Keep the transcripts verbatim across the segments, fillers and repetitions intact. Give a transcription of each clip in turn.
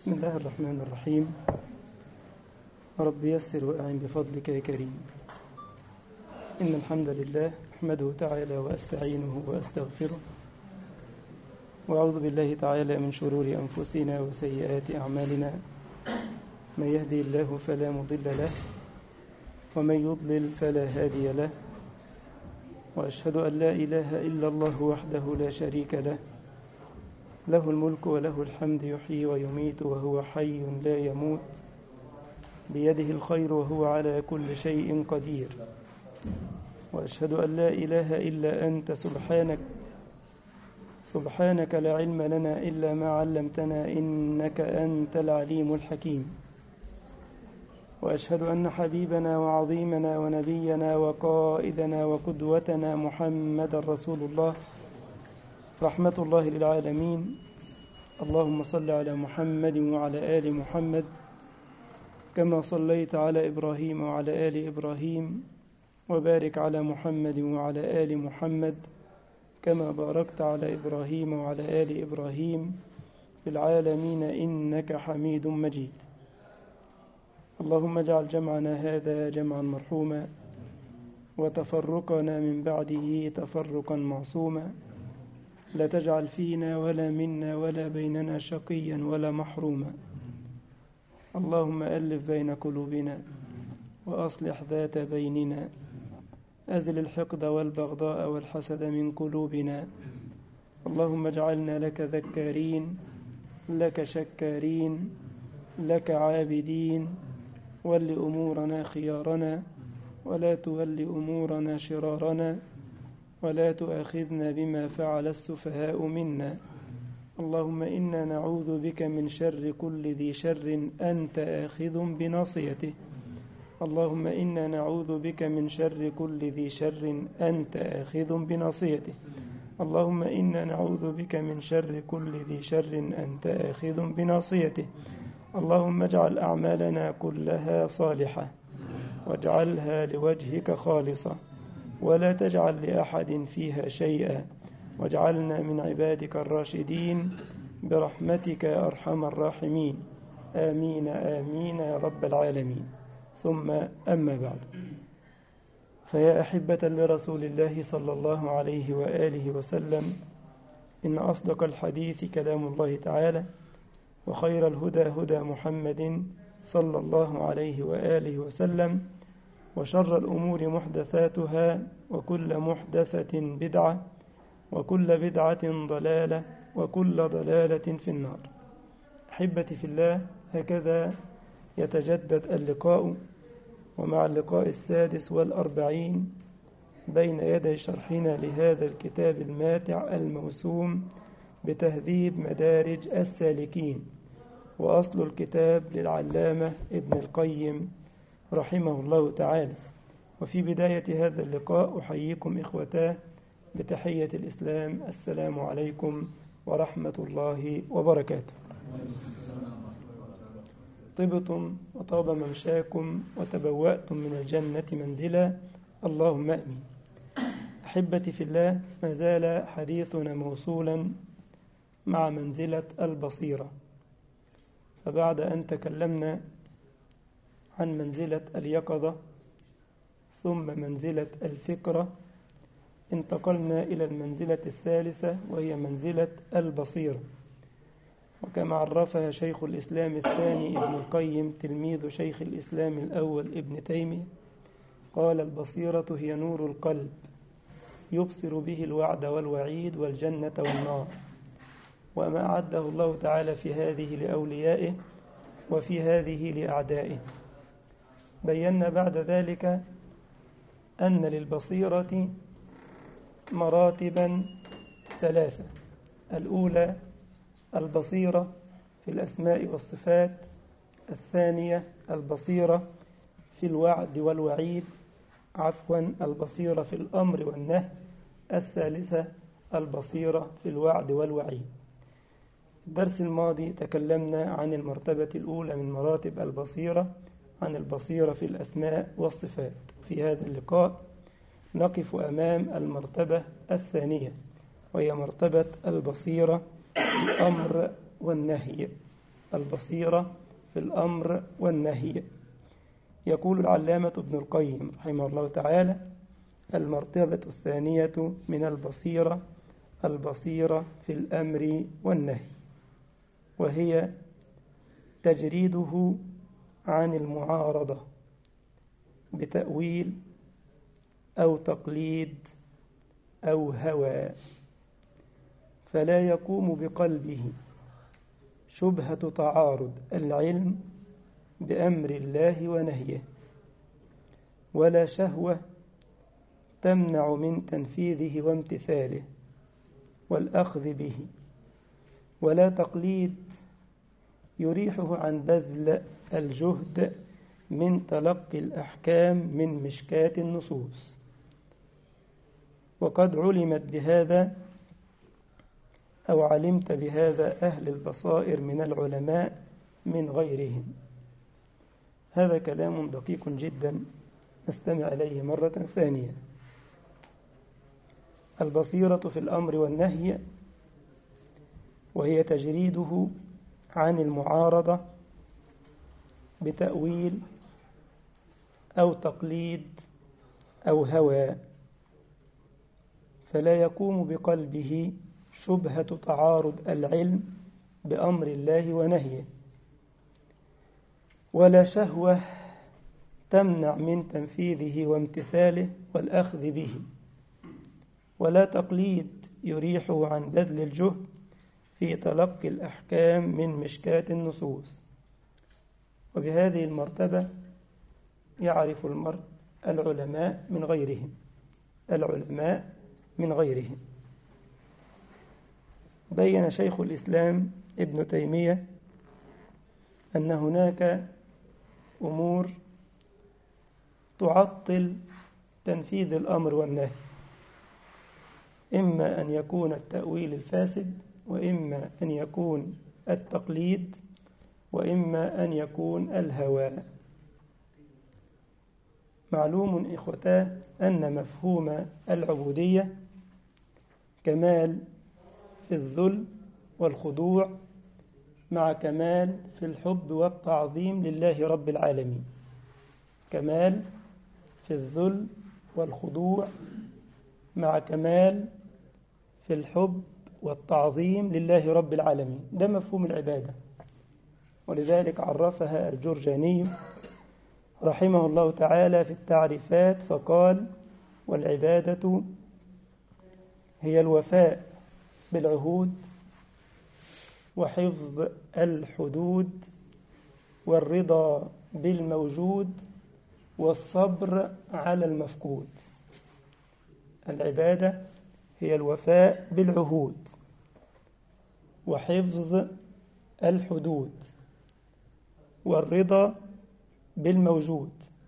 بسم الله الرحمن الرحيم. رب يسر وأعن بفضلك يا كريم. إن الحمد لله أحمده تعالى وأستعينه وأستغفره، وأعوذ بالله تعالى من شرور أنفسنا وسيئات أعمالنا. من يهدي الله فلا مضل له، ومن يضلل فلا هادي له، وأشهد أن لا إله إلا الله وحده لا شريك له، له الملك وله الحمد، يحيي ويميت وهو حي لا يموت، بيده الخير وهو على كل شيء قدير. وأشهد أن لا إله إلا أنت سبحانك سبحانك لا علم لنا إلا ما علمتنا، إنك أنت العليم الحكيم. وأشهد أن حبيبنا وعظيمنا ونبينا وقائدنا وقدوتنا محمد رسول الله، رحمة الله للعالمين. اللهم صل على محمد وعلى آل محمد كما صليت على إبراهيم وعلى آل إبراهيم، وبارك على محمد وعلى آل محمد كما باركت على إبراهيم وعلى آل إبراهيم في العالمين إنك حميد مجيد. اللهم اجعل جمعنا هذا جمعا مرحوما، وتفرقنا من بعده تفرقا معصوما. لا تجعل فينا ولا منا ولا بيننا شقيا ولا محروما. اللهم ألف بين قلوبنا وأصلح ذات بيننا، أزل الحقد والبغضاء والحسد من قلوبنا. اللهم اجعلنا لك ذكارين، لك شكارين، لك عابدين. ول أمورنا خيارنا، ولا تول أمورنا شرارنا، ولا تؤاخذنا بما فعل السفهاء منا. اللهم إنا نعوذ بك من شر كل ذي شر أنت آخذ بناصيته. اللهم إنا نعوذ بك من شر كل ذي شر أنت آخذ بناصيته. اللهم إنا نعوذ بك من شر كل ذي شر أنت آخذ بناصيته. اللهم اجعل أعمالنا كلها صالحة، واجعلها لوجهك خالصة، ولا تجعل لأحد فيها شيئا، واجعلنا من عبادك الراشدين برحمتك يا أرحم الراحمين. آمين آمين يا رب العالمين. ثم أما بعد، فيا أحبة لرسول الله صلى الله عليه وآله وسلم، إن أصدق الحديث كلام الله تعالى، وخير الهدى هدى محمد صلى الله عليه وآله وسلم، وشر الأمور محدثاتها، وكل محدثة بدعة، وكل بدعة ضلالة، وكل ضلالة في النار. أحبتي في الله، هكذا يتجدد اللقاء، ومع اللقاء السادس والأربعين بين يدي شرحنا لهذا الكتاب الماتع الموسوم بتهذيب مدارج السالكين، وأصل الكتاب للعلامة ابن القيم رحمه الله تعالى. وفي بداية هذا اللقاء أحييكم إخوتاه بتحية الإسلام، السلام عليكم ورحمة الله وبركاته. طبتم وطاب ممشاكم وتبوأتم من الجنة منزلا، اللهم آمين. أحبتي في الله، ما زال حديثنا موصولا مع منزلة البصيرة. فبعد أن تكلمنا عن منزلة اليقظة ثم منزلة الفكرة، انتقلنا إلى المنزلة الثالثة، وهي منزلة البصيرة. وكما عرفها شيخ الإسلام الثاني ابن القيم تلميذ شيخ الإسلام الأول ابن تيمية، قال: البصيرة هي نور القلب يبصر به الوعد والوعيد والجنة والنار، وما أعده الله تعالى في هذه لأوليائه وفي هذه لأعدائه. بينا بعد ذلك أن للبصيرة مراتبا ثلاثة. الأولى البصيرة في الأسماء والصفات، الثانية البصيرة في الوعد والوعيد، عفوا البصيرة في الأمر والنهي، الثالثة البصيرة في الوعد والوعيد. الدرس الماضي تكلمنا عن المرتبة الأولى من مراتب البصيرة، عن البصيرة في الأسماء والصفات. في هذا اللقاء نقف أمام المرتبة الثانية، وهي مرتبة البصيرة في الأمر والنهي، البصيرة في الأمر والنهي. يقول العلامة ابن القيم رحمه الله تعالى: المرتبة الثانية من البصيرة البصيرة في الأمر والنهي، وهي تجريده عن المعارضة بتأويل أو تقليد أو هوى، فلا يقوم بقلبه شبهة تعارض العلم بأمر الله ونهيه، ولا شهوة تمنع من تنفيذه وامتثاله والأخذ به، ولا تقليد يريحه عن بذل الجهد من تلقي الأحكام من مشكاة النصوص. وقد علمت بهذا أو علمت بهذا أهل البصائر من العلماء من غيرهم. هذا كلام دقيق جدا، نستمع إليه مرة ثانية. البصيرة في الأمر والنهي، وهي تجريده عن المعارضة بتأويل أو تقليد أو هوى، فلا يقوم بقلبه شبهة تعارض العلم بأمر الله ونهيه، ولا شهوة تمنع من تنفيذه وامتثاله والأخذ به، ولا تقليد يريحه عن بذل الجهد في تلقي الأحكام من مشكاة النصوص. وبهذه المرتبة يعرف المرء العلماء من غيرهم العلماء من غيرهم بين شيخ الإسلام ابن تيمية أن هناك أمور تعطل تنفيذ الأمر والنهي، إما أن يكون التأويل الفاسد، وإما أن يكون التقليد، وإما أن يكون الهوى. معلوم إخوتاه أن مفهوم العبودية كمال في الذل والخضوع مع كمال في الحب والتعظيم لله رب العالمين. كمال في الذل والخضوع مع كمال في الحب والتعظيم لله رب العالمين، ده مفهوم العبادة. ولذلك عرفها الجرجاني رحمه الله تعالى في التعريفات فقال: والعبادة هي الوفاء بالعهود وحفظ الحدود والرضا بالموجود والصبر على المفقود. العبادة هي الوفاء بالعهود وحفظ الحدود والرضا بالموجود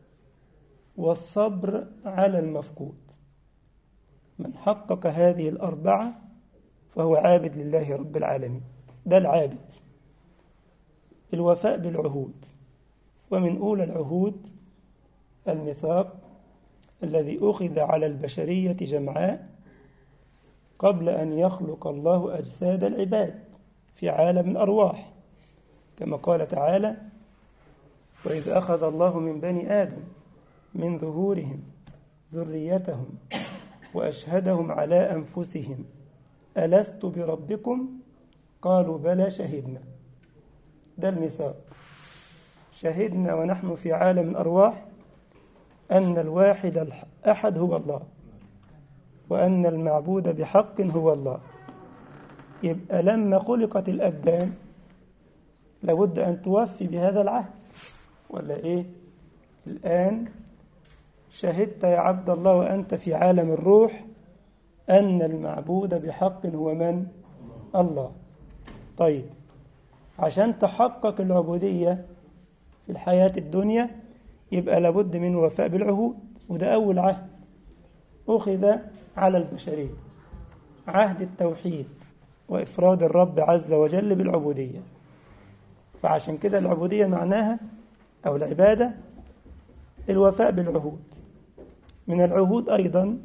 والصبر على المفقود. من حقق هذه الأربعة فهو عابد لله رب العالمين. ده العابد. الوفاء بالعهود، ومن أولى العهود الميثاق الذي أخذ على البشرية جمعاء قبل أن يخلق الله أجساد العباد في عالم الأرواح، كما قال تعالى: وإذ أخذ الله من بني آدم من ظهورهم ذريتهم وأشهدهم على أنفسهم ألست بربكم قالوا بلى شهدنا. ده الميثاق. شهدنا ونحن في عالم الأرواح أن الواحد الأحد هو الله، وأن المعبود بحق هو الله. يبقى لما خلقت الأبدان لابد أن توفي بهذا العهد، ولا إيه؟ الآن شهدت يا عبد الله وأنت في عالم الروح أن المعبود بحق هو من؟ الله. طيب، عشان تحقق العبودية في الحياة الدنيا يبقى لابد من وفاء بالعهود، وده أول عهد أخذ على البشرية، عهد التوحيد وإفراد الرب عز وجل بالعبودية. فعشان كده العبودية معناها أو العبادة الوفاء بالعهود. من العهود أيضا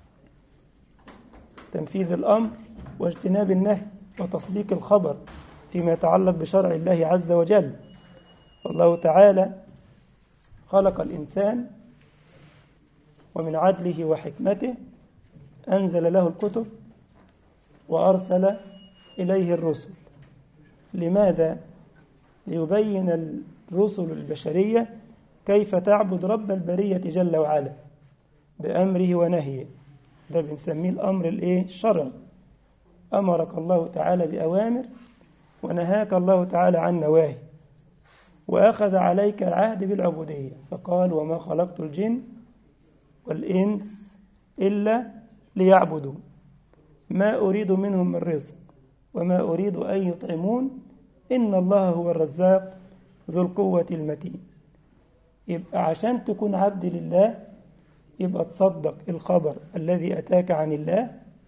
تنفيذ الأمر واجتناب النهي وتصديق الخبر فيما يتعلق بشرع الله عز وجل. والله تعالى خلق الإنسان ومن عدله وحكمته أنزل له الكتب وأرسل إليه الرسل. لماذا؟ ليبين الرسل البشرية كيف تعبد رب البرية جل وعلا بأمره ونهيه. ده بنسميه الأمر الإيه؟ الشرعي. أمرك الله تعالى بأوامر ونهاك الله تعالى عن نواهي، وأخذ عليك العهد بالعبودية، فقال وما خلقت الجن والإنس إلا ليعبدون ما أريد منهم من رزق وما أريد أن يطعمون إن الله هو الرزاق ذو القوة المتين. يبقى عشان تكون عبد لله يبقى تصدق الخبر الذي أتاك عن الله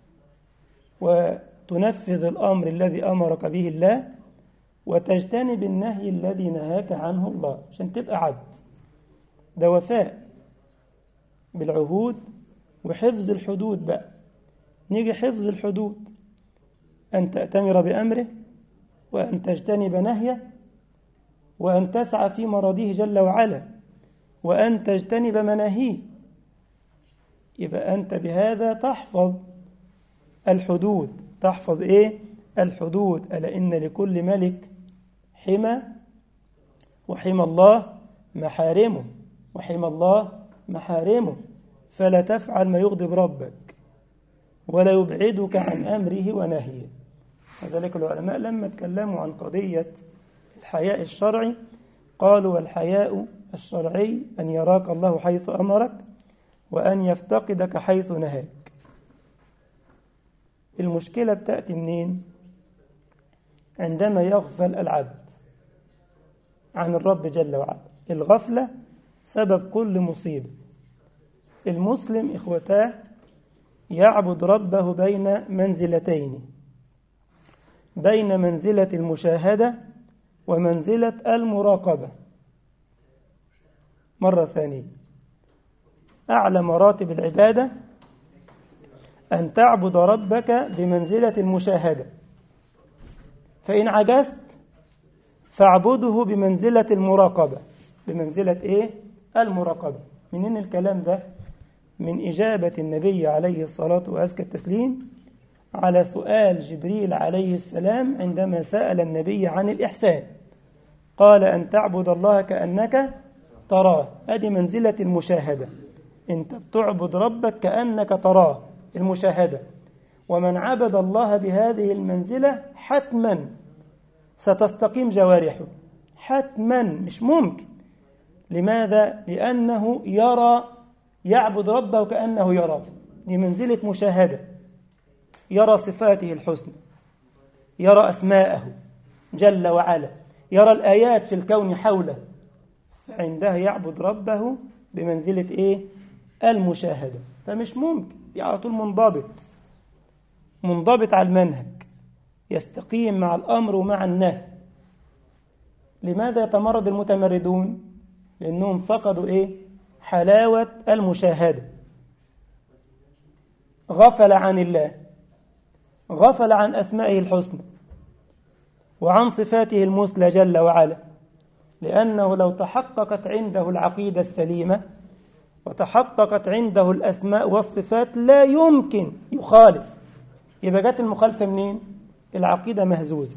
وتنفذ الأمر الذي أمرك به الله وتجتنب النهي الذي نهاك عنه الله عشان تبقى عبد. ده وفاء بالعهود وحفظ الحدود. بقى نيجي حفظ الحدود، أن تأتمر بأمره وأن تجتنب نهيه وأن تسعى في مرضيه جل وعلا وأن تجتنب مناهيه. يبقى أنت بهذا تحفظ الحدود. تحفظ إيه؟ الحدود. ألا إن لكل ملك حمى وحمى الله محارمه وحمى الله محارمه، فلا تفعل ما يغضب ربك ولا يبعدك عن أمره ونهيه. وذلك العلماء لما تكلموا عن قضية الحياء الشرعي قالوا والحياء الشرعي أن يراك الله حيث أمرك وأن يفتقدك حيث نهاك. المشكلة بتأتي منين؟ عندما يغفل العبد عن الرب جل وعلا. الغفلة سبب كل مصيبة. المسلم إخوتاه يعبد ربه بين منزلتين، بين منزلة المشاهدة ومنزلة المراقبة. مرة ثانية، أعلى مراتب العبادة أن تعبد ربك بمنزلة المشاهدة، فإن عجزت فاعبده بمنزلة المراقبة. بمنزلة إيه؟ المراقبة. منين الكلام ده؟ من إجابة النبي عليه الصلاة وأزكى التسليم على سؤال جبريل عليه السلام عندما سأل النبي عن الإحسان. قال أن تعبد الله كأنك تراه. هذه منزلة المشاهدة، أنت بتعبد ربك كأنك تراه، المشاهدة. ومن عبد الله بهذه المنزلة حتما ستستقيم جوارحه، حتما، مش ممكن. لماذا؟ لأنه يرى، يعبد ربه كأنه يراه. دي منزلة مشاهدة. يرى صفاته الحسنى، يرى أسماءه جل وعلا، يرى الآيات في الكون حوله، فعندها يعبد ربه بمنزلة إيه؟ المشاهدة. فمش ممكن، دي على طول منضبط منضبط على المنهج، يستقيم مع الأمر ومع النهي. لماذا يتمرد المتمردون؟ لأنهم فقدوا إيه؟ حلاوة المشاهدة. غفل عن الله، غفل عن أسمائه الحسنى وعن صفاته المثلى جل وعلا. لأنه لو تحققت عنده العقيدة السليمة وتحققت عنده الأسماء والصفات لا يمكن يخالف. يبقى جت المخالفة منين؟ العقيدة مهزوزة.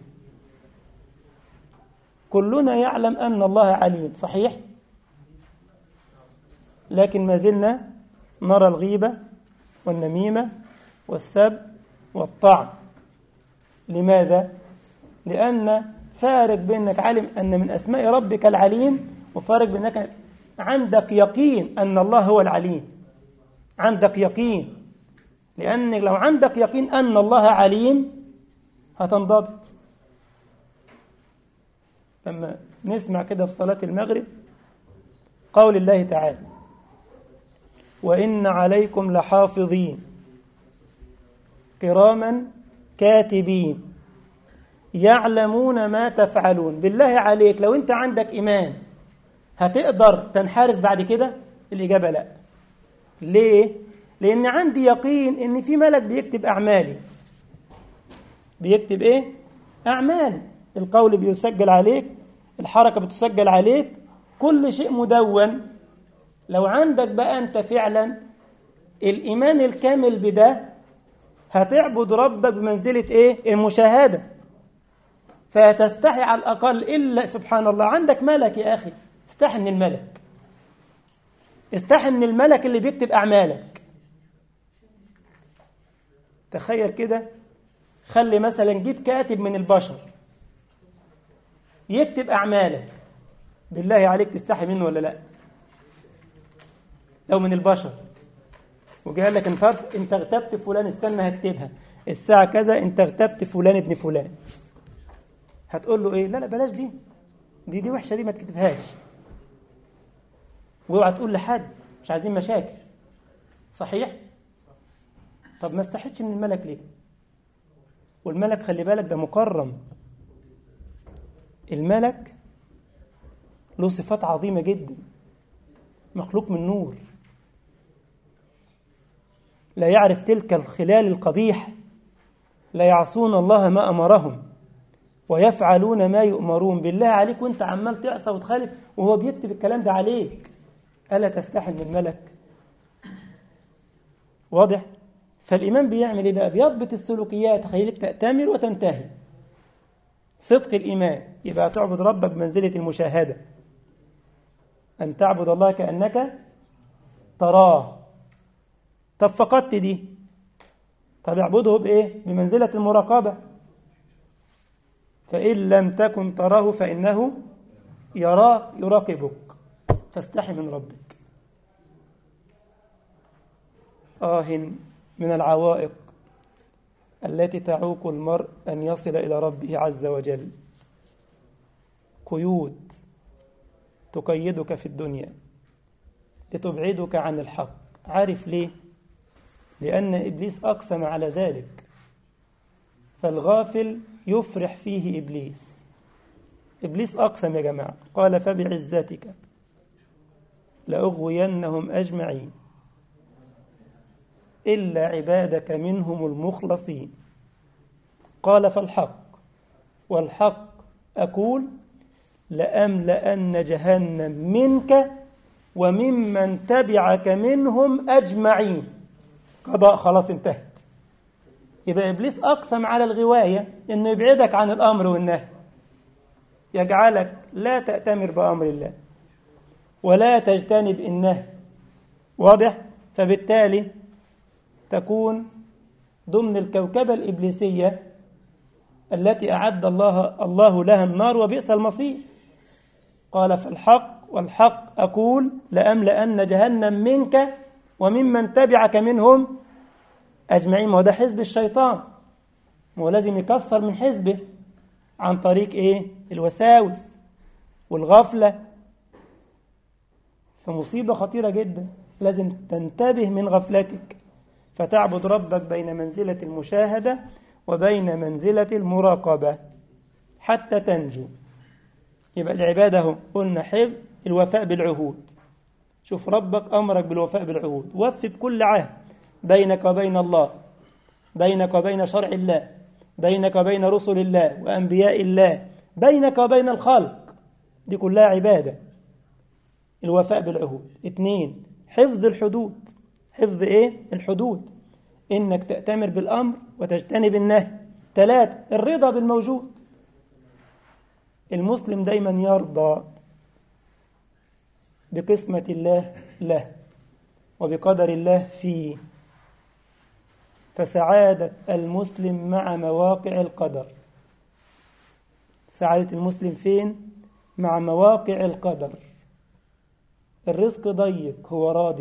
كلنا يعلم أن الله عليم، صحيح؟ لكن ما زلنا نرى الغيبة والنميمة والسب والطعن. لماذا؟ لأن فارق بينك عالم أن من أسماء ربك العليم، وفارق بينك عندك يقين أن الله هو العليم. عندك يقين، لأنك لو عندك يقين أن الله عليم هتنضبط. لما نسمع كده في صلاة المغرب قول الله تعالى وإن عليكم لحافظين كراما كاتبين يعلمون ما تفعلون. بالله عليك لو أنت عندك إيمان هتقدر تنحرف بعد كده؟ الإجابة لا. ليه؟ لأن عندي يقين إن في ملك بيكتب أعمالي. بيكتب إيه؟ أعمالي. القول بيسجل عليك، الحركة بتسجل عليك، كل شيء مدون. لو عندك بقى أنت فعلا الإيمان الكامل بده هتعبد ربك بمنزلة إيه؟ المشاهدة. فتستحي على الأقل، إلا سبحان الله عندك ملك يا أخي، استحي من الملك، استحي من الملك اللي بيكتب أعمالك. تخيل كده، خلي مثلا جيب كاتب من البشر يكتب أعمالك، بالله عليك تستحي منه ولا لا؟ لو من البشر وجاء لك انت انت اغتبت فلان، استنى هكتبها الساعة كذا، انت اغتبت فلان ابن فلان، هتقول له ايه؟ لا لا بلاش دي دي دي وحشة، دي ما تكتبهاش، واوعى تقول لحد، مش عايزين مشاكل. صحيح؟ طب ما استحيتش من الملك ليه؟ والملك خلي بالك ده مكرم، الملك له صفات عظيمة جدا، مخلوق من نور، لا يعرف تلك الخلال القبيح، لا يعصون الله ما أمرهم ويفعلون ما يؤمرون. بالله عليك وانت عمال تعصى وتخالف وهو بيكتب الكلام ده عليك، ألا تستحي من الملك؟ واضح؟ فالإيمان بيعمل إيه بقى؟ بيضبط السلوكيات، خليك تأتمر وتنتهي. صدق الإيمان يبقى تعبد ربك بمنزلة المشاهدة، أن تعبد الله كأنك تراه. طب فقدت دي، طب اعبده بإيه؟ بمنزلة المراقبة، فإن لم تكن تراه فإنه يراك، يراقبك، فاستحي من ربك. آه من العوائق التي تعوق المرء أن يصل إلى ربه عز وجل، قيود تقيدك في الدنيا لتبعدك عن الحق. عارف ليه؟ لأن إبليس أقسم على ذلك، فالغافل يفرح فيه إبليس. إبليس أقسم يا جماعة، قال فبعزتك لأغوينهم أجمعين إلا عبادك منهم المخلصين. قال فالحق والحق أقول لأملأن جهنم منك وممن تبعك منهم أجمعين. قضاء، خلاص انتهت. يبقى إبليس أقسم على الغواية إنه يبعدك عن الأمر والنهي، يجعلك لا تأتمر بأمر الله ولا تجتنب النهي. واضح؟ فبالتالي تكون ضمن الكوكبة الإبليسية التي أعد الله الله لها النار وبئس المصير. قال فالحق والحق أقول لأملأن جهنم منك وممن تبعك منهم أجمعين. ما هو ده حزب الشيطان، ما هو لازم يكسر من حزبه عن طريق إيه؟ الوساوس والغفلة. فمصيبة خطيرة جدا، لازم تنتبه من غفلتك، فتعبد ربك بين منزلة المشاهدة وبين منزلة المراقبة حتى تنجو. يبقى العبادة هو قلنا حفظ الوفاء بالعهود. شوف ربك أمرك بالوفاء بالعهود، وفي بكل عهد بينك وبين الله، بينك وبين شرع الله، بينك وبين رسل الله وأنبياء الله، بينك وبين الخلق، دي كلها عبادة. الوفاء بالعهود. اثنين، حفظ الحدود. حفظ ايه؟ الحدود، انك تأتمر بالأمر وتجتنب النهي. ثلاثة، الرضا بالموجود. المسلم دايما يرضى بقسمة الله له وبقدر الله فيه. فسعادة المسلم مع مواقع القدر. سعادة المسلم فين؟ مع مواقع القدر. الرزق ضيق هو راضٍ،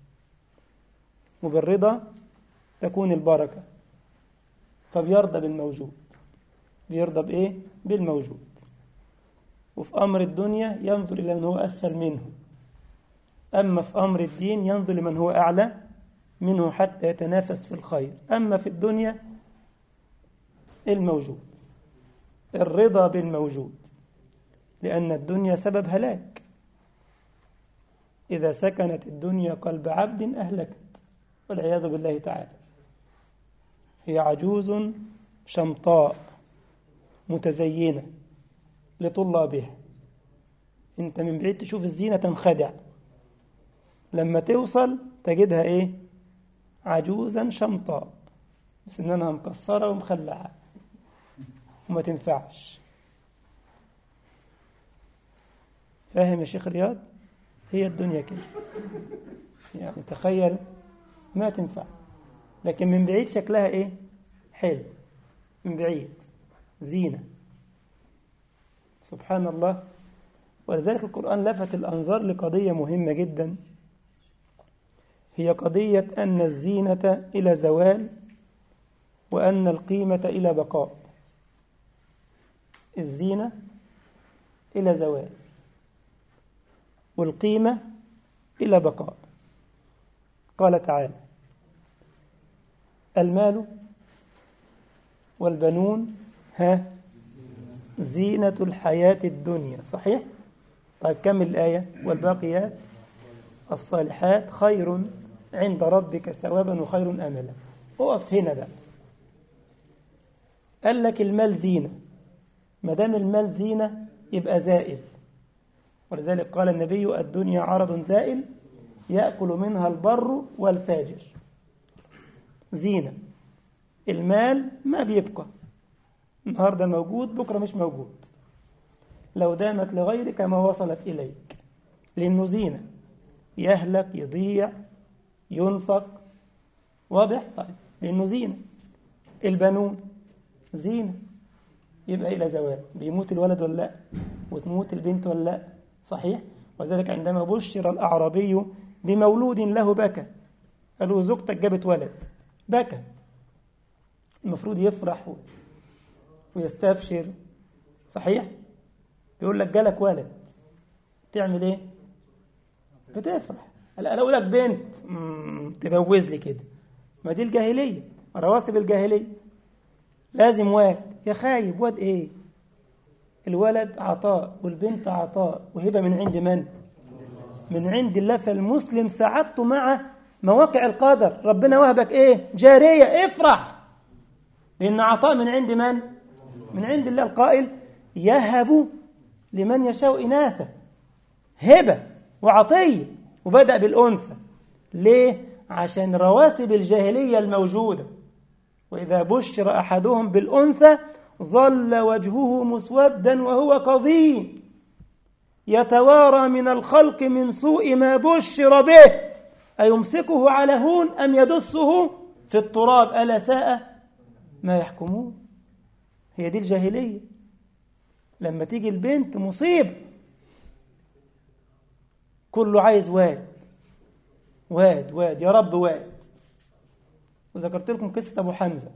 وبالرضا تكون البركة، فبيرضى بالموجود. بيرضى بإيه؟ بالموجود. وفي أمر الدنيا ينظر إلى من هو أسفل منه، أما في أمر الدين ينظر لمن هو أعلى منه حتى يتنافس في الخير. أما في الدنيا الموجود، الرضا بالموجود، لأن الدنيا سبب هلاك. إذا سكنت الدنيا قلب عبد أهلكت، والعياذ بالله تعالى. هي عجوز شمطاء متزينة لطلابها. انت من بعيد تشوف الزينة تنخدع، لما توصل تجدها ايه؟ عجوزا شمطاء سنانها مكسرة ومخلعة وما تنفعش. فاهم يا شيخ رياض؟ هي الدنيا كده، يعني تخيل ما تنفع، لكن من بعيد شكلها ايه؟ حلو، من بعيد زينة. سبحان الله. ولذلك القرآن لفت الأنظار لقضية مهمة جدا، هي قضية أن الزينة إلى زوال وأن القيمة إلى بقاء. الزينة إلى زوال والقيمة إلى بقاء. قال تعالى: المال والبنون ها زينة الحياة الدنيا. صحيح؟ طيب كمل الآية: والباقيات الصالحات خير عند ربك ثوابا وخير أملا. وقف هنا بقى، قال لك المال زينة، ما دام المال زينة يبقى زائل. ولذلك قال النبي: الدنيا عرض زائل يأكل منها البر والفاجر. زينة، المال ما بيبقى، النهاردة موجود بكرة مش موجود، لو دامت لغيرك ما وصلت إليك، لأنه زينة، يهلك يضيع ينفق. واضح؟ طيب لأنه زينة. البنون زينة، يبقى إلى زوال، بيموت الولد ولا لا، وتموت البنت ولا لا. صحيح؟ وذلك عندما بشر الأعرابي بمولود له بكى، قالوا زوجتك جابت ولد، بكى. المفروض يفرح ويستبشر. صحيح؟ بيقول لك جالك ولد، تعمل ايه؟ بتفرح. انا اقول لك بنت تبوز لي كده، ما دي الجاهليه، رواسب الجاهليه. لازم واد، يا خايب واد ايه؟ الولد عطاء والبنت عطاء وهبه من عند من؟ من عند الله. فالمسلم سعادته مع مواقع القدر، ربنا وهبك ايه؟ جاريه، افرح، لان عطاء من عند من؟ من عند الله. القائل: يهب لمن يشاء إناثا، هبة وعطية، وبدأ بالأنثى. ليه؟ عشان رواسب الجاهلية الموجودة، وإذا بشر أحدهم بالأنثى ظل وجهه مسودا وهو كظيم يتوارى من الخلق من سوء ما بشر به أيمسكه على هون أم يدسه في التراب ألا ساء ما يحكمون. هي دي الجاهلية. لما تيجي البنت مصيبة، كله عايز واد واد واد، يا رب واد. وذكرت لكم قصة أبو حمزة،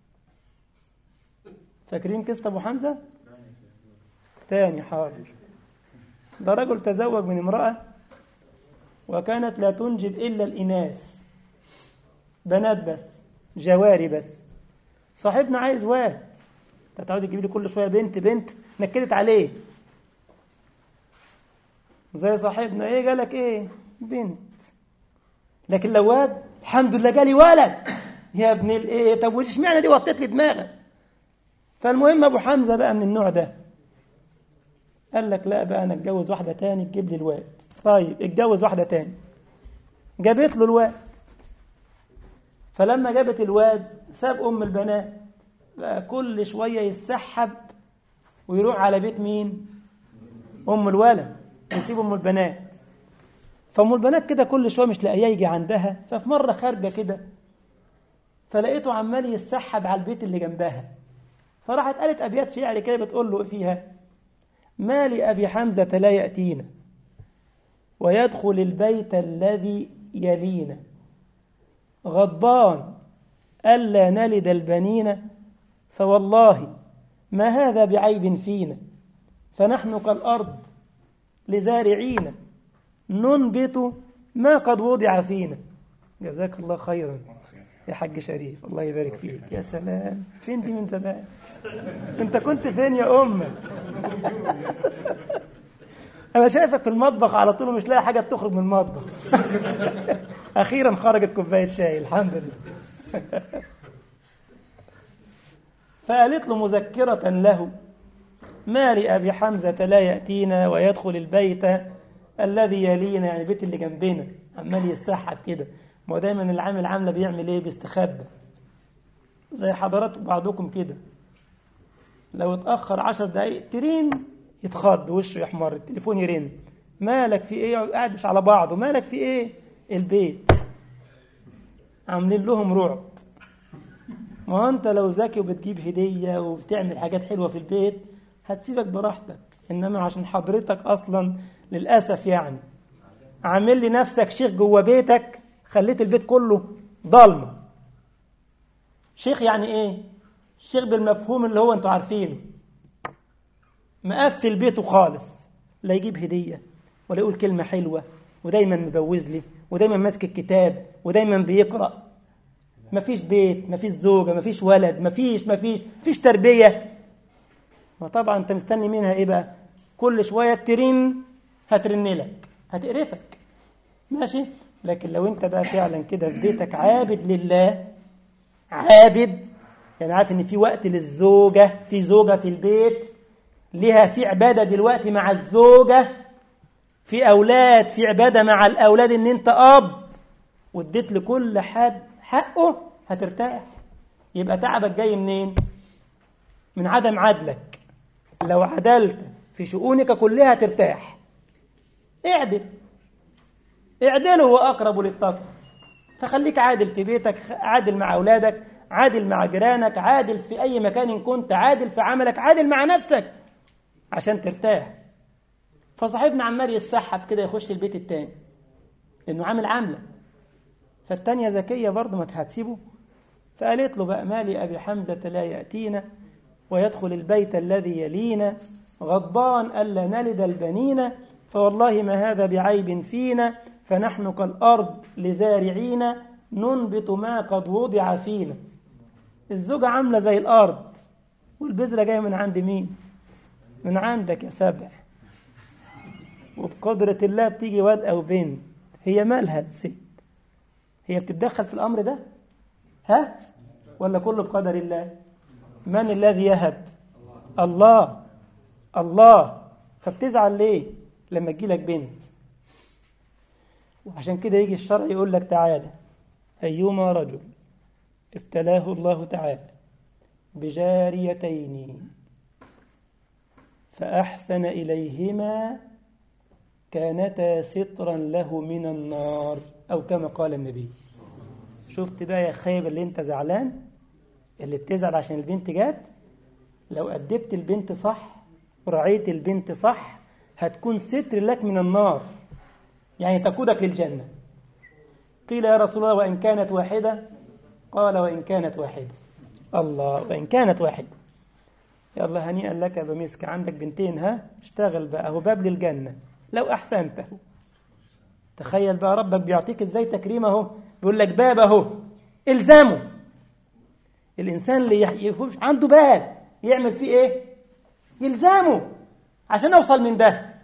فاكرين قصة أبو حمزة؟ تاني حاضر. ده رجل تزوج من امرأة وكانت لا تنجب إلا الإناث، بنات بس، جواري بس. صاحبنا عايز واد، تتعود تجيب لي كل شوية بنت بنت، نكدت عليه. زي صاحبنا ايه جالك ايه؟ بنت. لكن لو واد الحمد لله جالي ولد، يا ابن الايه، طب وش معنى دي وطيت لي دماغك. فالمهم ابو حمزة بقى من النوع ده، قال لك لا بقى انا اتجوز واحدة تاني تجيب لي الواد. طيب اتجوز واحدة تاني، جابت له الواد. فلما جابت الواد ساب ام البنات، بقى كل شوية يسحب ويروح على بيت مين؟ ام الولد، يسيب ام البنات. فام البنات كده كل شوية مش لاقيه يجي عندها. ففي مرة خارجة كده فلقيته عمال يسحب على البيت اللي جنبها، فراحت قالت ابيات شعر كده بتقول له فيها: ما لأبي حمزة لا يأتينا ويدخل البيت الذي يلينا، غضبان ألا نلد البنين، فوالله ما هذا بعيب فينا، فنحن كالأرض لزارعين ننبت ما قد وضع فينا. جزاك الله خيرا يا حاج شريف، الله يبارك فيك. يا سلام، فين دي من زمان؟ انت كنت فين يا أمة؟ أنا شايفك في المطبخ على طول ومش لاقي حاجة تخرج من المطبخ. أخيرا خرجت كوباية شاي، الحمد لله. فقالت له مذكرة له ما لأبي حمزة لا يأتينا ويدخل البيت الذي يلينا، يعني البيت اللي جنبنا، عمال يستحق كده. ما دايما العامل عامله بيعمل ايه؟ بيستخبى زي حضرات بعضكم كده، لو اتأخر عشر دقايق ترين يتخض وشه يحمر، التليفون يرن، مالك في ايه؟ قاعد مش على بعضه، مالك في ايه؟ البيت عاملين لهم رعب. ما هو انت لو ذكي وبتجيب هدية وبتعمل حاجات حلوة في البيت هتسيبك براحتك، انما عشان حضرتك اصلا للأسف يعني عامل لي نفسك شيخ جوه بيتك، خليت البيت كله ضلمة. شيخ يعني ايه؟ الشيخ بالمفهوم اللي هو انتوا عارفينه، مقفل بيته خالص، لا يجيب هدية ولا يقول كلمة حلوة، ودايما مبوز لي، ودايما ماسك الكتاب، ودايما بيقرأ. مفيش بيت، مفيش زوجة، مفيش ولد، مفيش مفيش مفيش تربية. وطبعا انت مستني منها ايه بقى؟ كل شوية ترين هترن لك، هتقرفك، ماشي. لكن لو انت بقى فعلا كده في بيتك عابد لله، عابد يعني عارف ان في وقت للزوجة، في زوجة في البيت لها في عبادة دلوقتي مع الزوجة، في أولاد في عبادة مع الأولاد، ان انت أب واديت لكل حد حقه، هترتاح. يبقى تعبك جاي منين؟ من عدم عدلك. لو عدلت في شؤونك كلها ترتاح. اعدل، اعدله هو أقرب للتقوى. فخليك عادل في بيتك، عادل مع أولادك، عادل مع جيرانك، عادل في أي مكان كنت، عادل في عملك، عادل مع نفسك عشان ترتاح. فصاحبنا عمال يسحب كده يخش البيت التاني لأنه عامل عاملة، فالتانية ذكية برضه ما هتسيبه، فقالت له بقى ما لأبي حمزة لا يأتينا ويدخل البيت الذي يلينا غضبان ألا نلد البنين، فوالله ما هذا بعيب فينا، فنحن كالأرض لزارعين ننبت ما قد وضع فينا. الزوجة عاملة زي الأرض، والبذرة جاية من عند مين؟ من عندك يا سبع. وبقدرة الله بتيجي واد أو بنت، هي مالها الست؟ هي بتتدخل في الأمر ده؟ ها؟ ولا كله بقدر الله؟ من الذي يهب؟ الله. الله. فبتزعل ليه لما تجيلك بنت؟ وعشان كده يجي الشرع يقول لك تعالى، أيما رجل ابتلاه الله تعالى بجاريتين فأحسن إليهما كانتا سترا له من النار، أو كما قال النبي. شفت بقى يا خايب اللي انت زعلان، اللي بتزعل عشان البنت جات، لو أدبت البنت صح ورعيت البنت صح هتكون ستر لك من النار، يعني تقودك للجنة. قيل يا رسول الله وإن كانت واحدة؟ قال وإن كانت واحدة. الله، وإن كانت واحدة. يلا هنيئا لك يا بمسك، عندك بنتين، ها اشتغل بقى، هو باب للجنة لو أحسنته. تخيل بقى ربك بيعطيك ازاي تكريمه، اهو بيقول لك باب اهو الزامه. الإنسان اللي يفوش عنده باب يعمل فيه ايه؟ يلزامه عشان أوصل من ده.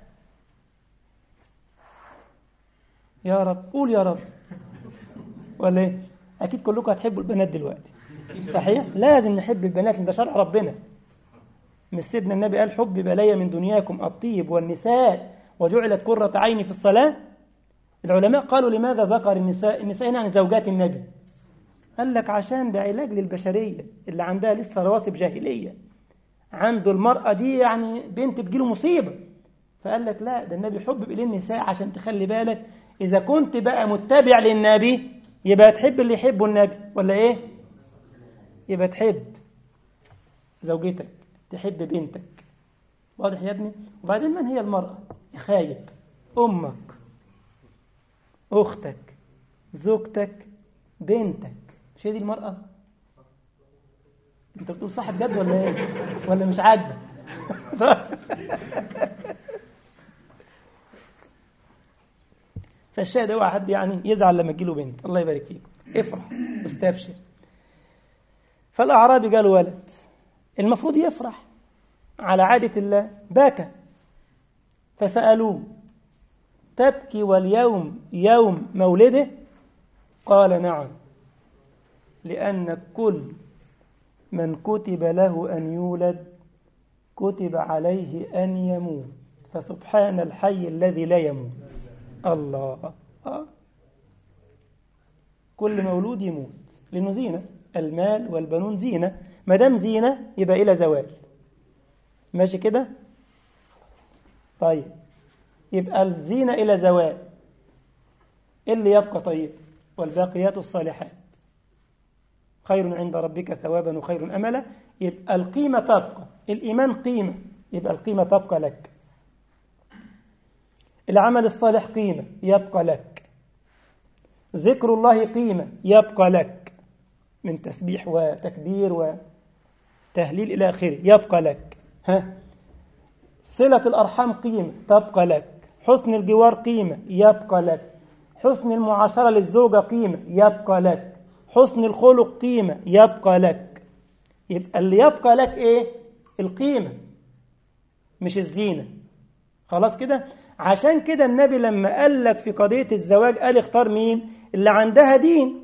يا رب قول يا رب، ولا ايه؟ أكيد كلكم هتحبوا البنات دلوقتي، صحيح؟ لازم نحب البنات، ده شرع ربنا. مش سيدنا النبي قال حب بلايا من دنياكم الطيب والنساء وجعلت قرة عيني في الصلاة؟ العلماء قالوا لماذا ذكر النساء؟ النساء يعني زوجات النبي. قال لك عشان ده علاج للبشرية اللي عندها لسه رواسب جاهلية، عنده المرأة دي يعني بنت تجيله مصيبة، فقال لك لا، ده النبي حب إليه النساء عشان تخلي بالك. إذا كنت بقى متبع للنبي يبقى تحب اللي يحبه النبي، ولا إيه؟ يبقى تحب زوجتك، تحب بنتك. واضح يا ابني؟ وبعدين من هي المرأة؟ يا خايب، أمك، أختك، زوجتك، بنتك، مش هي دي المرأة؟ أنت بتقول صح بجد ولا إيه؟ ولا مش عاجبك؟ فالشاهد اوعى حد يعني يزعل لما تجيله بنت. الله يبارك فيكم، افرح واستبشر. فالأعرابي قالوا ولد، المفروض يفرح على عادة الله، باكى. فسألوه تبكي واليوم يوم مولده؟ قال نعم، لأن كل من كتب له أن يولد كتب عليه أن يموت، فسبحان الحي الذي لا يموت. الله. آه. كل مولود يموت، لأنه زينة، المال والبنون زينة، ما دام زينة يبقى إلى زوال. ماشي كده؟ طيب، يبقى الزينة إلى زوال، اللي يبقى طيب؟ والباقيات الصالحات خير عند ربك ثوابا وخير أملا. يبقى القيمة تبقى، الإيمان قيمة، يبقى القيمة تبقى لك. العمل الصالح قيمة يبقى لك. ذكر الله قيمة يبقى لك، من تسبيح وتكبير وتهليل إلى آخره يبقى لك. ها، صلة الأرحام قيمة تبقى لك. حسن الجوار قيمة يبقى لك. حسن المعاشرة للزوجة قيمة يبقى لك. حسن الخلق قيمة يبقى لك. يبقى اللي يبقى لك إيه؟ القيمة مش الزينة. خلاص كده؟ عشان كده النبي لما قال لك في قضية الزواج قال اختار مين؟ اللي عندها دين،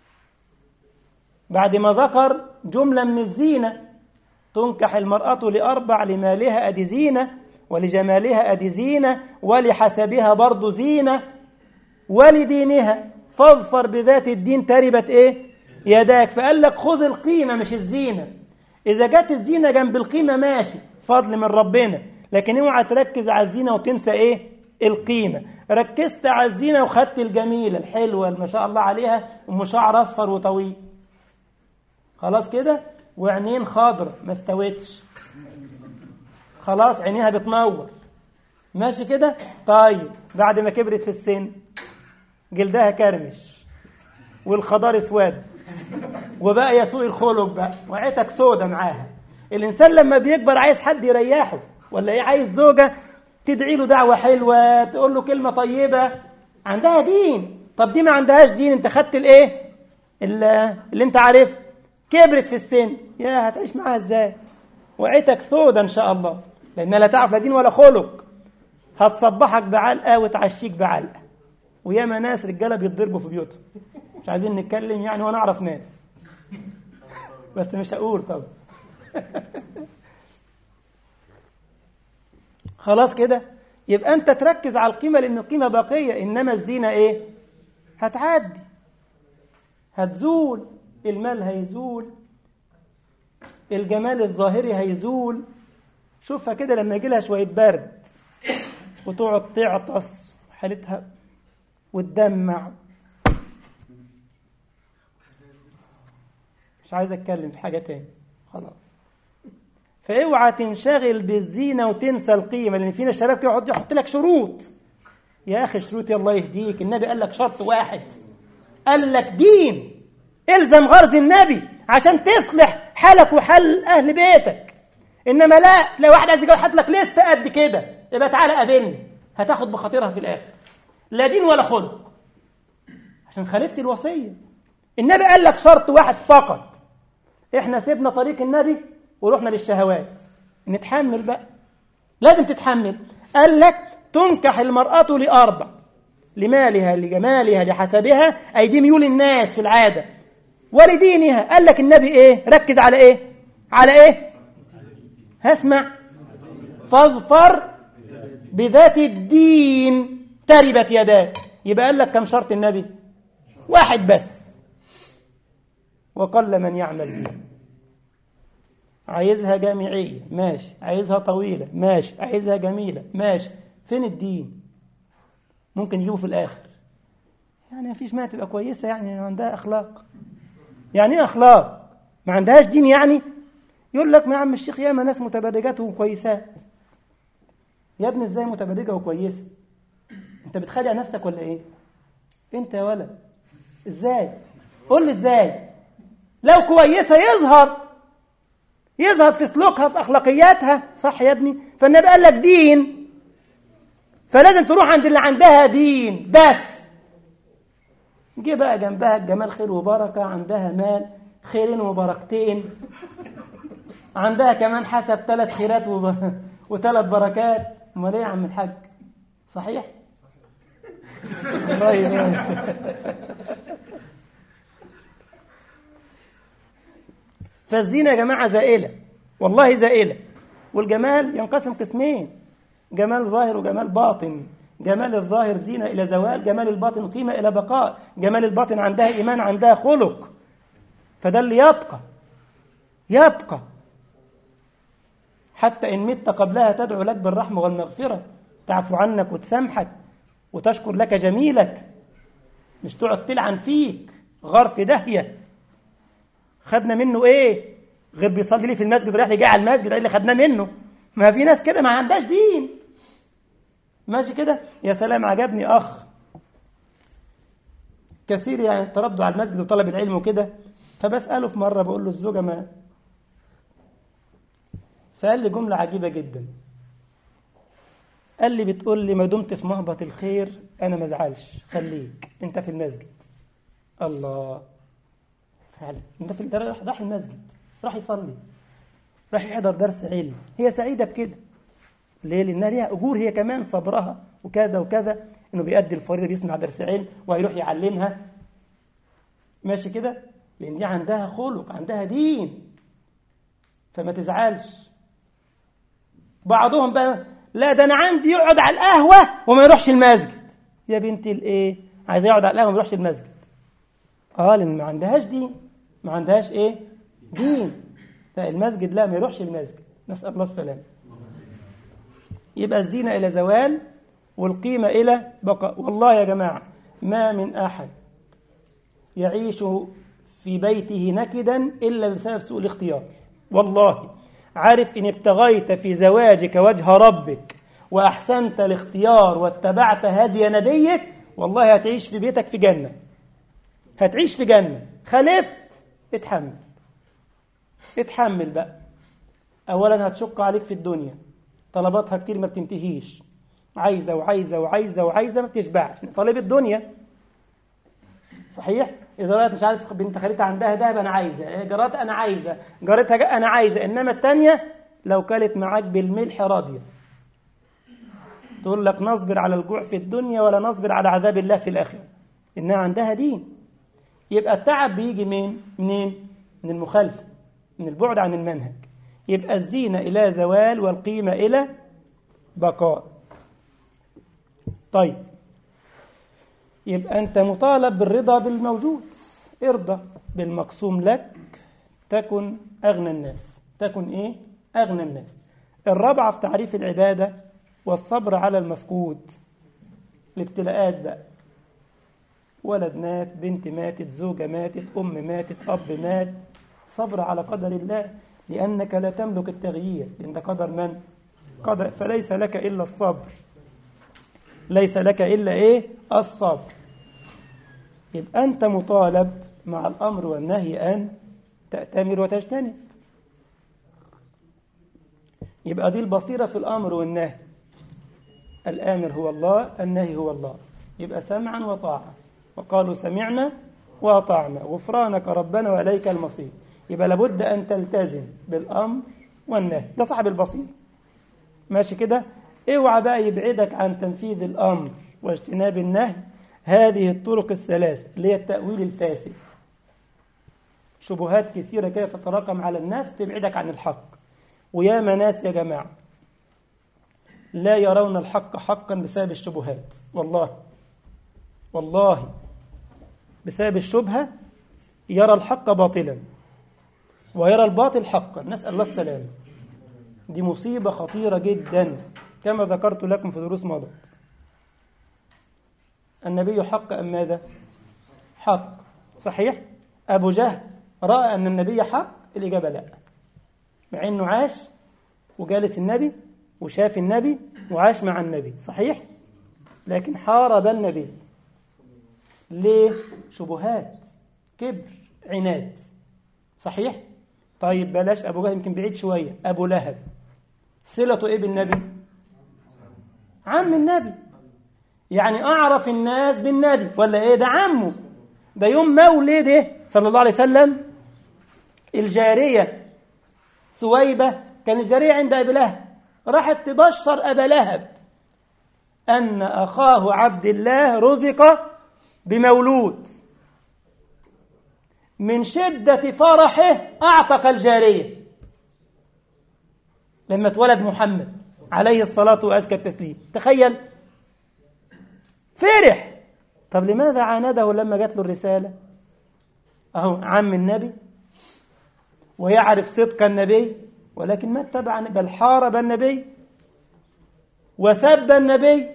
بعد ما ذكر جملة من الزينة. تنكح المرأة لأربع: لمالها أدي زينة، ولجمالها أدي زينة، ولحسبها برضو زينة، ولدينها فاظفر بذات الدين تربت إيه؟ يداك. فقال لك خذ القيمة مش الزينة. إذا جت الزينة جنب القيمة ماشي، فضل من ربنا، لكن اوعى تركز على الزينة وتنسى إيه؟ القيمة. ركزت على الزينة وخدت الجميلة الحلوة ما شاء الله عليها، أم شعر أصفر وطويل، خلاص كده، وعينين خضر ما استوتش، خلاص عينيها بتنور، ماشي كده. طيب بعد ما كبرت في السن جلدها كرمش والخضار اسود وبقى يسوء الخلق بقى، وعيتك سودة معاها. الإنسان لما بيكبر عايز حد يريحه، ولا ايه؟ عايز زوجة تدعي له دعوة حلوة، تقول له كلمة طيبة، عندها دين. طب دي ما عندهاش دين، انت خدت الايه اللي, اللي انت عارف. كبرت في السن، يا هتعيش معاها ازاي؟ وعيتك سودة ان شاء الله، لانها لا تعرف لا دين ولا خلق. هتصبحك بعلقة وتعشيك بعلقة. وياما ناس رجالة بيتضربوا في بيوتهم، مش عايزين نتكلم يعني، وانا اعرف ناس بس مش هقول. طب خلاص كده. يبقى انت تركز على القيمة، لان القيمة باقية، انما الزينة ايه؟ هتعدي، هتزول. المال هيزول، الجمال الظاهري هيزول. شوفها كده لما يجي لها شوية برد وتقعد تعطس حالتها وتدمع. مش عايز اتكلم في حاجة تاني خلاص. فاوعى تنشغل بالزينة وتنسى القيمة، لان فينا الشباب كده يقعد يحط لك شروط. يا اخي شروط الله يهديك، النبي قال لك شرط واحد، قال لك دين، الزم غرض النبي عشان تصلح حالك وحال اهل بيتك. انما لا، لو واحد عايز يجي يحط لك لسته قد كده، يبقى تعالى قابلني، هتاخد بخاطرها في الاخر. لا دين ولا خلق، عشان خالفت الوصيه. النبي قال لك شرط واحد فقط. احنا سيبنا طريق النبي ورحنا للشهوات. نتحمل بقى، لازم تتحمل. قال لك تنكح المرأة لأربع: لمالها، لجمالها، لحسبها، أي دي ميول الناس في العادة، ولدينها. قال لك النبي إيه؟ ركز على إيه؟ على إيه؟ هسمع. فاظفر بذات الدين تربت يداك. يبقى قال لك كم شرط النبي؟ واحد بس، وقل من يعمل به. عايزها جامعية ماشي، عايزها طويلة ماشي، عايزها جميلة ماشي، فين الدين؟ ممكن يجيبوا في الآخر يعني مفيش، ما تبقى كويسة يعني عندها أخلاق. يعني ايه أخلاق؟ ما عندهاش دين يعني؟ يقول لك ما يا عم الشيخ ياما ناس متبرجات وكويسات. يا ابني ازاي متبرجة وكويسة؟ انت بتخدع نفسك ولا ايه؟ انت يا ولد ازاي؟ قول لي ازاي؟ لو كويسة يظهر يظهر في سلوكها، في أخلاقياتها، صح يا ابني؟ فالنبي قال لك دين، فلازم تروح عند اللي عندها دين بس. جه بقى جنبها الجمال خير وبركة، عندها مال خيرين وبركتين، عندها كمان حسب ثلاث خيرات وب... وثلاث بركات. امال ايه يا عم الحاج؟ صحيح؟ طيب فالزينة يا جماعة زائلة، والله زائلة. والجمال ينقسم قسمين، جمال ظاهر وجمال باطن. جمال الظاهر زينة إلى زوال، جمال الباطن قيمة إلى بقاء. جمال الباطن عندها إيمان، عندها خلق، فده اللي يبقى يبقى حتى إن مت قبلها تدعو لك بالرحمة والمغفرة، تعفو عنك وتسامحك وتشكر لك جميلك، مش تقعد تلعن فيك غار في داهية. خدنا منه إيه؟ غير بيصلي لي في المسجد رايح لي جاي على المسجد، إيه اللي خدناه منه؟ ما في ناس كده ما عندهاش دين ماشي كده. يا سلام، عجبني أخ كثير يعني تردوا على المسجد وطلب العلم وكده، فبسأله في مرة بقول له الزوجة ما، فقال لي جملة عجيبة جدا. قال لي بتقول لي ما دمت في مهبط الخير أنا ما ازعلش، خليك أنت في المسجد. الله، فعلا أنت في راح, راح المسجد، راح يصلي، راح يحضر درس علم، هي سعيدة بكده. ليه؟ لأنها ليها أجور هي كمان، صبرها وكذا وكذا، إنه بيأدي الفريضة، بيسمع درس علم وهيروح يعلمها ماشي كده، لأن دي عندها خلق، عندها دين، فما تزعلش. بعضهم بقى لا ده أنا عندي يقعد على القهوة وما يروحش المسجد. يا بنتي الإيه؟ عايزة يقعد على القهوة وما يروحش المسجد؟ آه لأن ما عندهاش دين، ما عندهاش إيه؟ دين. لا المسجد لا، ما يروحش المسجد، نسأل الله السلامة. يبقى الزينة إلى زوال والقيمة إلى بقاء. والله يا جماعة ما من أحد يعيش في بيته نكدا إلا بسبب سوء الاختيار. والله عارف إن ابتغيت في زواجك وجه ربك وأحسنت الاختيار واتبعت هدي نبيك، والله هتعيش في بيتك في جنة، هتعيش في جنة. خالفت اتحمل، اتحمل بقى. أولا هتشق عليك في الدنيا، طلباتها كتير ما بتنتهيش، عايزة وعايزة وعايزة وعايزة ما بتشبعش، طالب الدنيا صحيح. إذا رأيت مش عارف بنت خالتها عندها دهب أنا عايزة، جارتها أنا عايزة، جارتها أنا عايزة. إنما التانية لو كلت معاك بالملح راضية، تقول لك نصبر على الجوع في الدنيا ولا نصبر على عذاب الله في الآخرة، إنها عندها دين. يبقى التعب بيجي من منين؟ من المخالفة، من البعد عن المنهج. يبقى الزينة إلى زوال والقيمة إلى بقاء. طيب يبقى أنت مطالب بالرضا بالموجود، ارضى بالمقسوم لك تكن أغنى الناس، تكن إيه؟ أغنى الناس. الرابعة في تعريف العبادة والصبر على المفقود. الابتلاءات بقى، ولد مات، بنت ماتت، زوجة ماتت، أم ماتت، أب مات، صبر على قدر الله، لأنك لا تملك التغيير، لأن ده قدر من؟ قدر، فليس لك إلا الصبر، ليس لك إلا إيه؟ الصبر. يبقى أنت مطالب مع الأمر والنهي أن تأتمر وتجتنب. يبقى دي البصيرة في الأمر والنهي، الآمر هو الله، النهي هو الله. يبقى سمعا وطاعة، وقالوا سمعنا وأطعنا غفرانك ربنا وإليك المصير. يبقى لابد أن تلتزم بالأمر والنهي، ده صاحب البصير ماشي كده. اوعى بقى يبعدك عن تنفيذ الأمر واجتناب النهي هذه الطرق الثلاث اللي هي التأويل الفاسد. شبهات كثيرة كده تتراكم على الناس تبعدك عن الحق. وياما ناس يا جماعة لا يرون الحق حقا بسبب الشبهات، والله والله بسبب الشبهة يرى الحق باطلا ويرى الباطل حقا، نسأل الله السلامة. دي مصيبة خطيرة جدا كما ذكرت لكم في دروس مضت. النبي حق أم ماذا؟ حق صحيح. أبو جهل رأى أن النبي حق، الإجابة لا، مع أنه عاش وجالس النبي وشاف النبي وعاش مع النبي صحيح، لكن حارب النبي. ليه؟ شبهات، كبر، عناد صحيح. طيب بلاش أبو جهل، يمكن بعيد شوية، أبو لهب صلته إيه بالنبي؟ عم النبي، يعني أعرف الناس بالنبي ولا إيه؟ ده عمه، ده يوم مولده صلى الله عليه وسلم الجارية ثويبة كانت جارية عند أبي لهب، راحت تبشر أبا لهب أن أخاه عبد الله رزق بمولود. من شدة فرحه أعتق الجارية، لما اتولد محمد عليه الصلاة وأزكى التسليم. تخيل، فرح. طب لماذا عانده لما جات له الرسالة؟ أهو عم النبي ويعرف صدق النبي، ولكن ما اتبع، بل حارب النبي وسب النبي،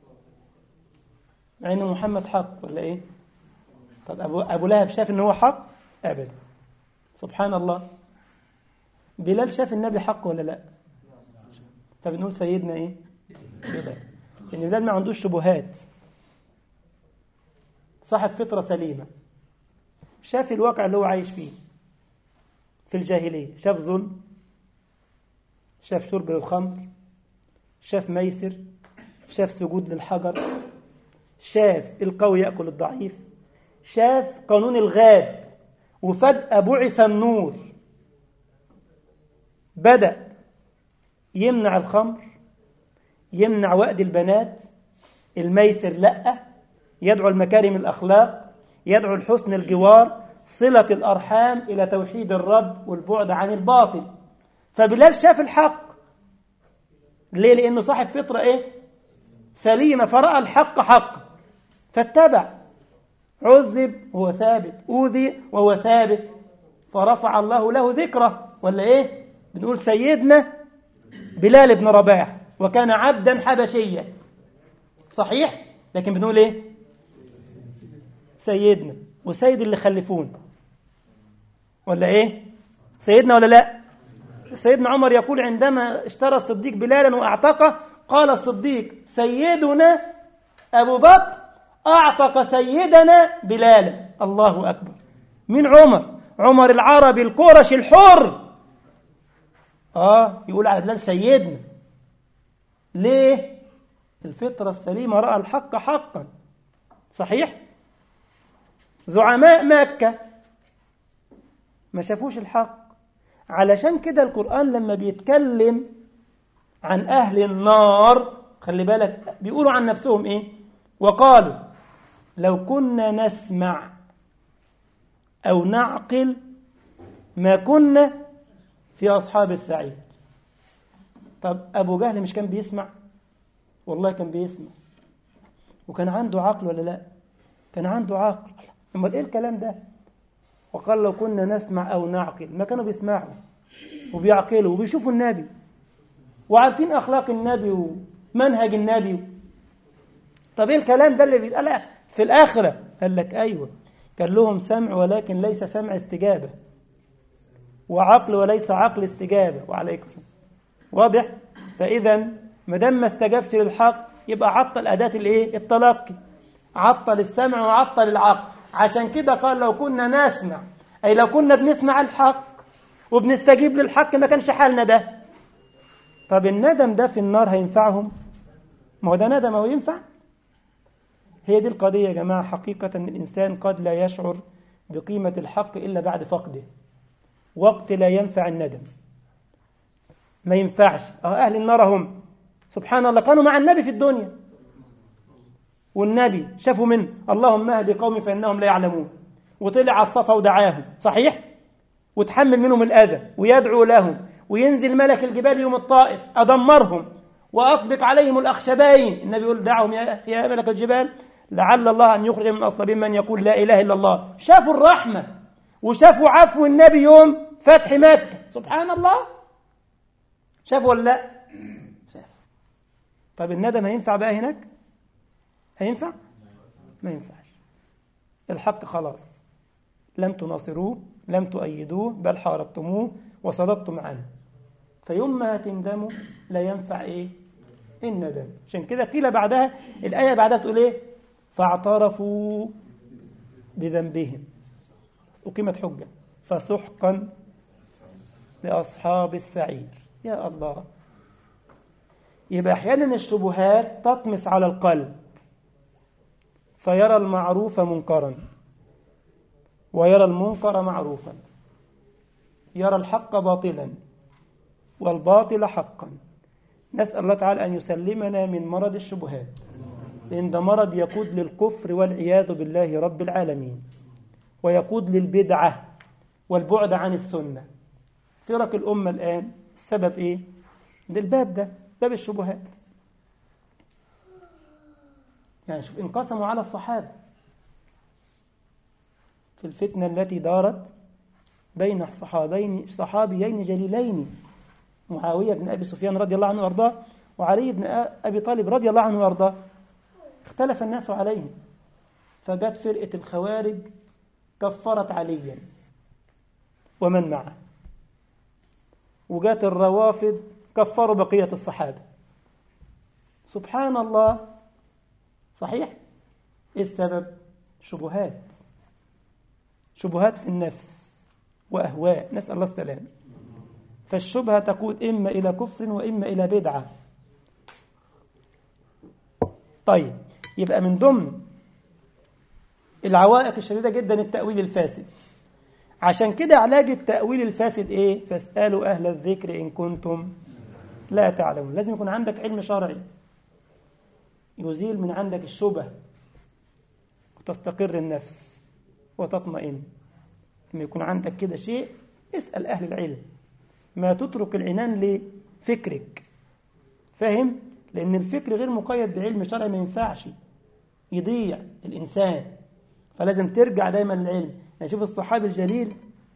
مع أن محمد حق ولا إيه؟ طب أبو, أبو لهب شاف أنه هو حق؟ أبدا. سبحان الله. بلال شاف النبي حق ولا لا؟ فبنقول سيدنا إيه؟ بلال. لأن بلال ما عندوش شبهات، صاحب فطرة سليمة، شاف الواقع اللي هو عايش فيه في الجاهلية، شاف ظلم، شاف شرب للخمر، شاف ميسر، شاف سجود للحجر، شاف القوي يأكل الضعيف، شاف قانون الغاب، وفجأة بعث النور، بدأ يمنع الخمر، يمنع وأد البنات، الميسر لأ، يدعو المكارم الأخلاق، يدعو الحسن الجوار، صلة الأرحام إلى توحيد الرب والبعد عن الباطل. فبلال شاف الحق. ليه؟ لأنه صاحب فطرة إيه؟ سليمة، فرأى الحق حق فاتبع. عذب وهو ثابت، أوذي وهو ثابت، فرفع الله له ذكره. ولا إيه؟ بنقول سيدنا بلال بن رباح، وكان عبدا حبشيا، صحيح؟ لكن بنقول إيه؟ سيدنا، وسيد اللي خلفون، ولا إيه؟ سيدنا ولا لا؟ سيدنا عمر يقول عندما اشترى الصديق بلالا وأعتقه، قال الصديق سيدنا أبو بكر أعتق سيدنا بلالا. الله أكبر. من عمر؟ عمر العربي القرشي الحر، آه يقول على بلال سيدنا. ليه؟ الفطرة السليمة رأى الحق حقا، صحيح؟ زعماء مكة ما شافوش الحق. علشان كده القرآن لما بيتكلم عن أهل النار، خلي بالك بيقولوا عن نفسهم إيه؟ وقالوا لو كنا نسمع أو نعقل ما كنا في أصحاب السعير. طب أبو جهل مش كان بيسمع؟ والله كان بيسمع، وكان عنده عقل ولا لا؟ كان عنده عقل. امال ايه الكلام ده؟ وقال لو كنا نسمع او نعقل. ما كانوا بيسمعوا وبيعقلوا وبيشوفوا النبي وعارفين اخلاق النبي ومنهج النبي. طب ايه الكلام ده اللي بيتقال في الاخره؟ قال لك ايوه، كان لهم سمع ولكن ليس سمع استجابه، وعقل وليس عقل استجابه. وعليكم السلام. واضح؟ فاذا ما دام ما استجابش للحق يبقى عطل اداه الايه؟ التلقي، عطل السمع وعطل العقل. عشان كده قال لو كنا نسمع، أي لو كنا بنسمع الحق وبنستجيب للحق ما كانش حالنا ده. طب الندم ده في النار هينفعهم؟ ما هو ده ندم أو ينفع؟ هي دي القضية يا جماعة. حقيقة أن الإنسان قد لا يشعر بقيمة الحق إلا بعد فقده، وقت لا ينفع الندم، ما ينفعش. أه أهل النار هم سبحان الله كانوا مع النبي في الدنيا، والنبي شافوا منه اللهم اهد قومي فإنهم لا يعلمون، وطلع على الصفا ودعاهم، صحيح؟ وتحمل منهم الأذى ويدعو لهم، وينزل ملك الجبال يوم الطائف أدمرهم وأطبق عليهم الأخشبين. النبي يقول دعهم يا ملك الجبال لعل الله أن يخرج من أصلابهم من يقول لا إله إلا الله. شافوا الرحمة وشافوا عفو النبي يوم فتح مكة، سبحان الله. شافوا ولا لا؟ شافوا. طب الندم هينفع بقى هناك؟ هينفع؟ ما ينفعش. الحق خلاص، لم تناصروه، لم تؤيدوه، بل حاربتموه وصددتم عنه. فيوم ما تندموا لا ينفع ايه؟ الندم. عشان كده قيل بعدها الآية بعدها تقول ايه؟ فاعترفوا بذنبهم، أقيمت حجة، فسحقا لأصحاب السعير. يا الله. يبقى أحيانا الشبهات تطمس على القلب فيرى المعروف منكرا ويرى المنكر معروفا، يرى الحق باطلا والباطل حقا. نسأل الله تعالى أن يسلمنا من مرض الشبهات، لأن ده مرض يقود للكفر والعياذ بالله رب العالمين، ويقود للبدعة والبعد عن السنة. فرق الأمة الآن السبب إيه؟ ده الباب ده باب الشبهات. يعني شوف انقسموا على الصحابة في الفتنة التي دارت بين صحابين صحابيين جليلين، معاوية بن أبي سفيان رضي الله عنه وأرضاه وعلي بن أبي طالب رضي الله عنه وأرضاه. اختلف الناس عليهم، فجت فرقة الخوارج كفرت عليا ومن معه، وجات الروافض كفروا بقية الصحابة. سبحان الله. صحيح؟ إيه السبب؟ شبهات، شبهات في النفس وأهواء، نسأل الله السلام. فالشبهة تقود إما إلى كفر وإما إلى بدعة. طيب، يبقى من ضمن العوائق الشديدة جدا التأويل الفاسد. عشان كده علاج التأويل الفاسد إيه؟ فاسألوا أهل الذكر إن كنتم لا تعلمون. لازم يكون عندك علم شرعي يزيل من عندك الشبه وتستقر النفس وتطمئن. لما يكون عندك كده شيء اسأل أهل العلم، ما تترك العنان لفكرك. فاهم؟ لأن الفكر غير مقيد بعلم شرعي، ما ينفعش، يضيع الإنسان. فلازم ترجع دايما للعلم. يعني شوف الصحابي الجليل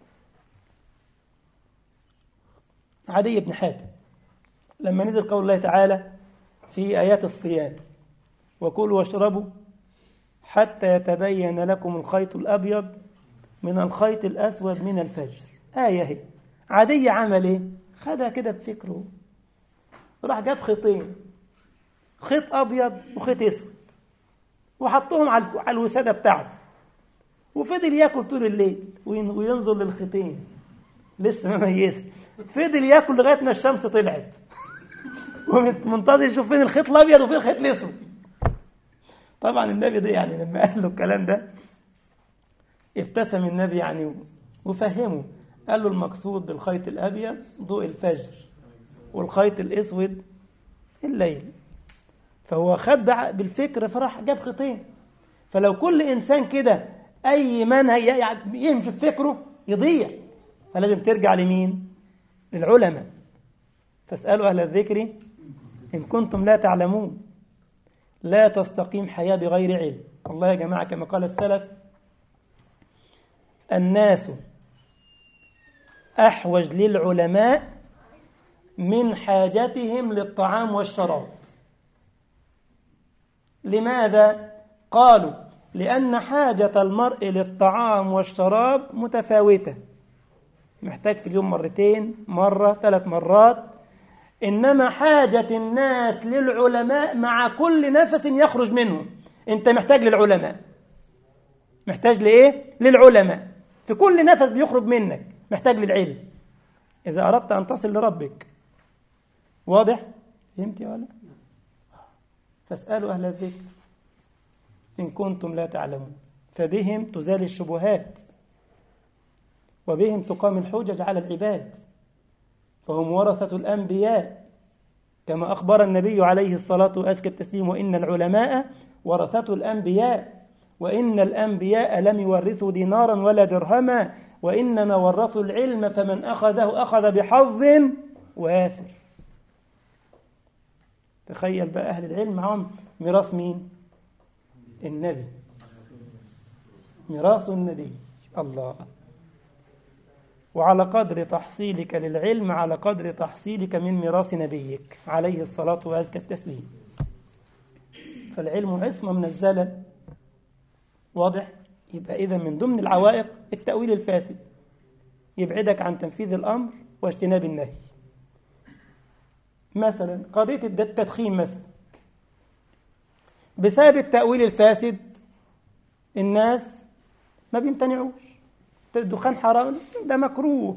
عدي بن حاتم لما نزل قول الله تعالى في آيات الصيام: وكلوا واشربوا حتى يتبين لكم الخيط الأبيض من الخيط الأسود من الفجر. آية هي. عدي عمل إيه؟ خدها كده بفكره، راح جاب خيطين، خيط أبيض وخيط أسود، وحطهم على الوسادة بتاعته، وفضل ياكل طول الليل وينظر للخيطين لسه ما ميز. فضل ياكل لغاية ما الشمس طلعت ومنتظر يشوف فين الخيط الأبيض وفين الخيط الأسود. طبعا النبي ده يعني لما قال له الكلام ده ابتسم النبي يعني وفهمه، قال له المقصود بالخيط الأبيض ضوء الفجر، والخيط الأسود الليل. فهو خد بالفكر فراح جاب خيطين. فلو كل إنسان كده أي منهج يمشي في فكره يضيع. فلازم ترجع لمين؟ للعلماء. فاسألوا أهل الذكر إن كنتم لا تعلمون. لا تستقيم حياة بغير علم. والله يا جماعة كما قال السلف: الناس أحوج للعلماء من حاجتهم للطعام والشراب. لماذا؟ قالوا: لأن حاجة المرء للطعام والشراب متفاوتة، محتاج في اليوم مرتين، مرة، ثلاث مرات. إنما حاجة الناس للعلماء مع كل نفس يخرج منه. أنت محتاج للعلماء، محتاج لإيه؟ للعلماء. في كل نفس بيخرج منك محتاج للعلم إذا أردت أن تصل لربك. واضح؟ فهمت ولا؟ فاسألوا أهل الذكر إن كنتم لا تعلمون. فبهم تزال الشبهات وبهم تقام الحجج على العباد، فهم ورثة الأنبياء كما أخبر النبي عليه الصلاة وأزكى التسليم: وإن العلماء ورثة الأنبياء، وإن الأنبياء لم يورثوا دينارا ولا درهما، وإنما ورثوا العلم فمن أخذه أخذ بحظ وافر. تخيل بقى أهل العلم معهم ميراث مين؟ النبي، ميراث النبي. الله. وعلى قدر تحصيلك للعلم على قدر تحصيلك من ميراث نبيك عليه الصلاة وأزكى التسليم. فالعلم عصمة من الزلل. واضح؟ يبقى إذا من ضمن العوائق التأويل الفاسد، يبعدك عن تنفيذ الأمر واجتناب النهي. مثلا قضية التدخين مثلا، بسبب التأويل الفاسد الناس ما بيمتنعوش. الدخان حرام، ده مكروه،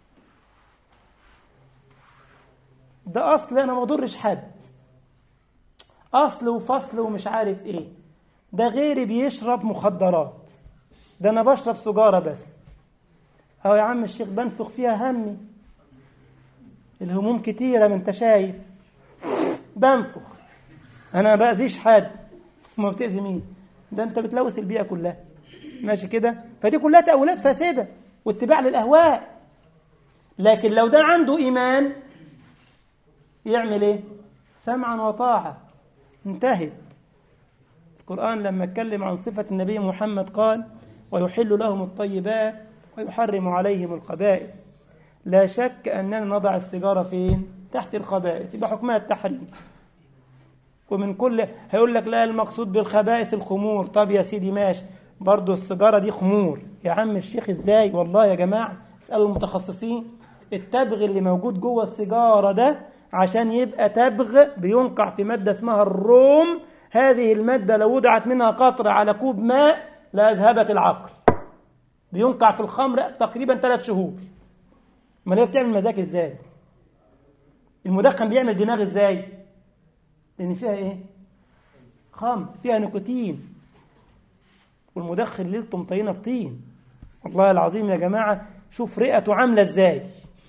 ده أصل أنا ما ضرش حد، أصل وفصل ومش عارف إيه، ده غيري بيشرب مخدرات، ده أنا بشرب سجارة بس. أهو يا عم الشيخ بنفخ فيها همي، الهموم كتيرة ما أنت شايف، بنفخ أنا ما بأذيش حد، ما بتأذي مين؟ ده أنت بتلوث البيئة كلها. ماشي كده؟ فدي كلها تأويلات فاسدة واتباع للأهواء. لكن لو ده عنده إيمان يعمل إيه؟ سمعا وطاعة. انتهت. القرآن لما اتكلم عن صفة النبي محمد قال ويحل لهم الطيبات ويحرم عليهم الخبائث. لا شك أننا نضع السيجارة فين؟ تحت الخبائث، يبقى حكمها التحريم. ومن كل هيقول لك لا المقصود بالخبائث الخمور. طب يا سيدي ماشي، برضو السيجارة دي خمور يا عم الشيخ. ازاي؟ والله يا جماعة اسألوا المتخصصين. التبغ اللي موجود جوه السيجارة ده عشان يبقى تبغ بينقع في مادة اسمها الروم. هذه المادة لو وضعت منها قطرة على كوب ماء لأذهبت العقل. بينقع في الخمر تقريبا ثلاث شهور. ما هي بتعمل مزاج ازاي؟ المدخن بيعمل دماغ ازاي؟ لأن فيها ايه؟ خمر، فيها نيكوتين. والمدخن ليلته مطينة بطين. والله العظيم يا جماعة شوف رئته عاملة ازاي،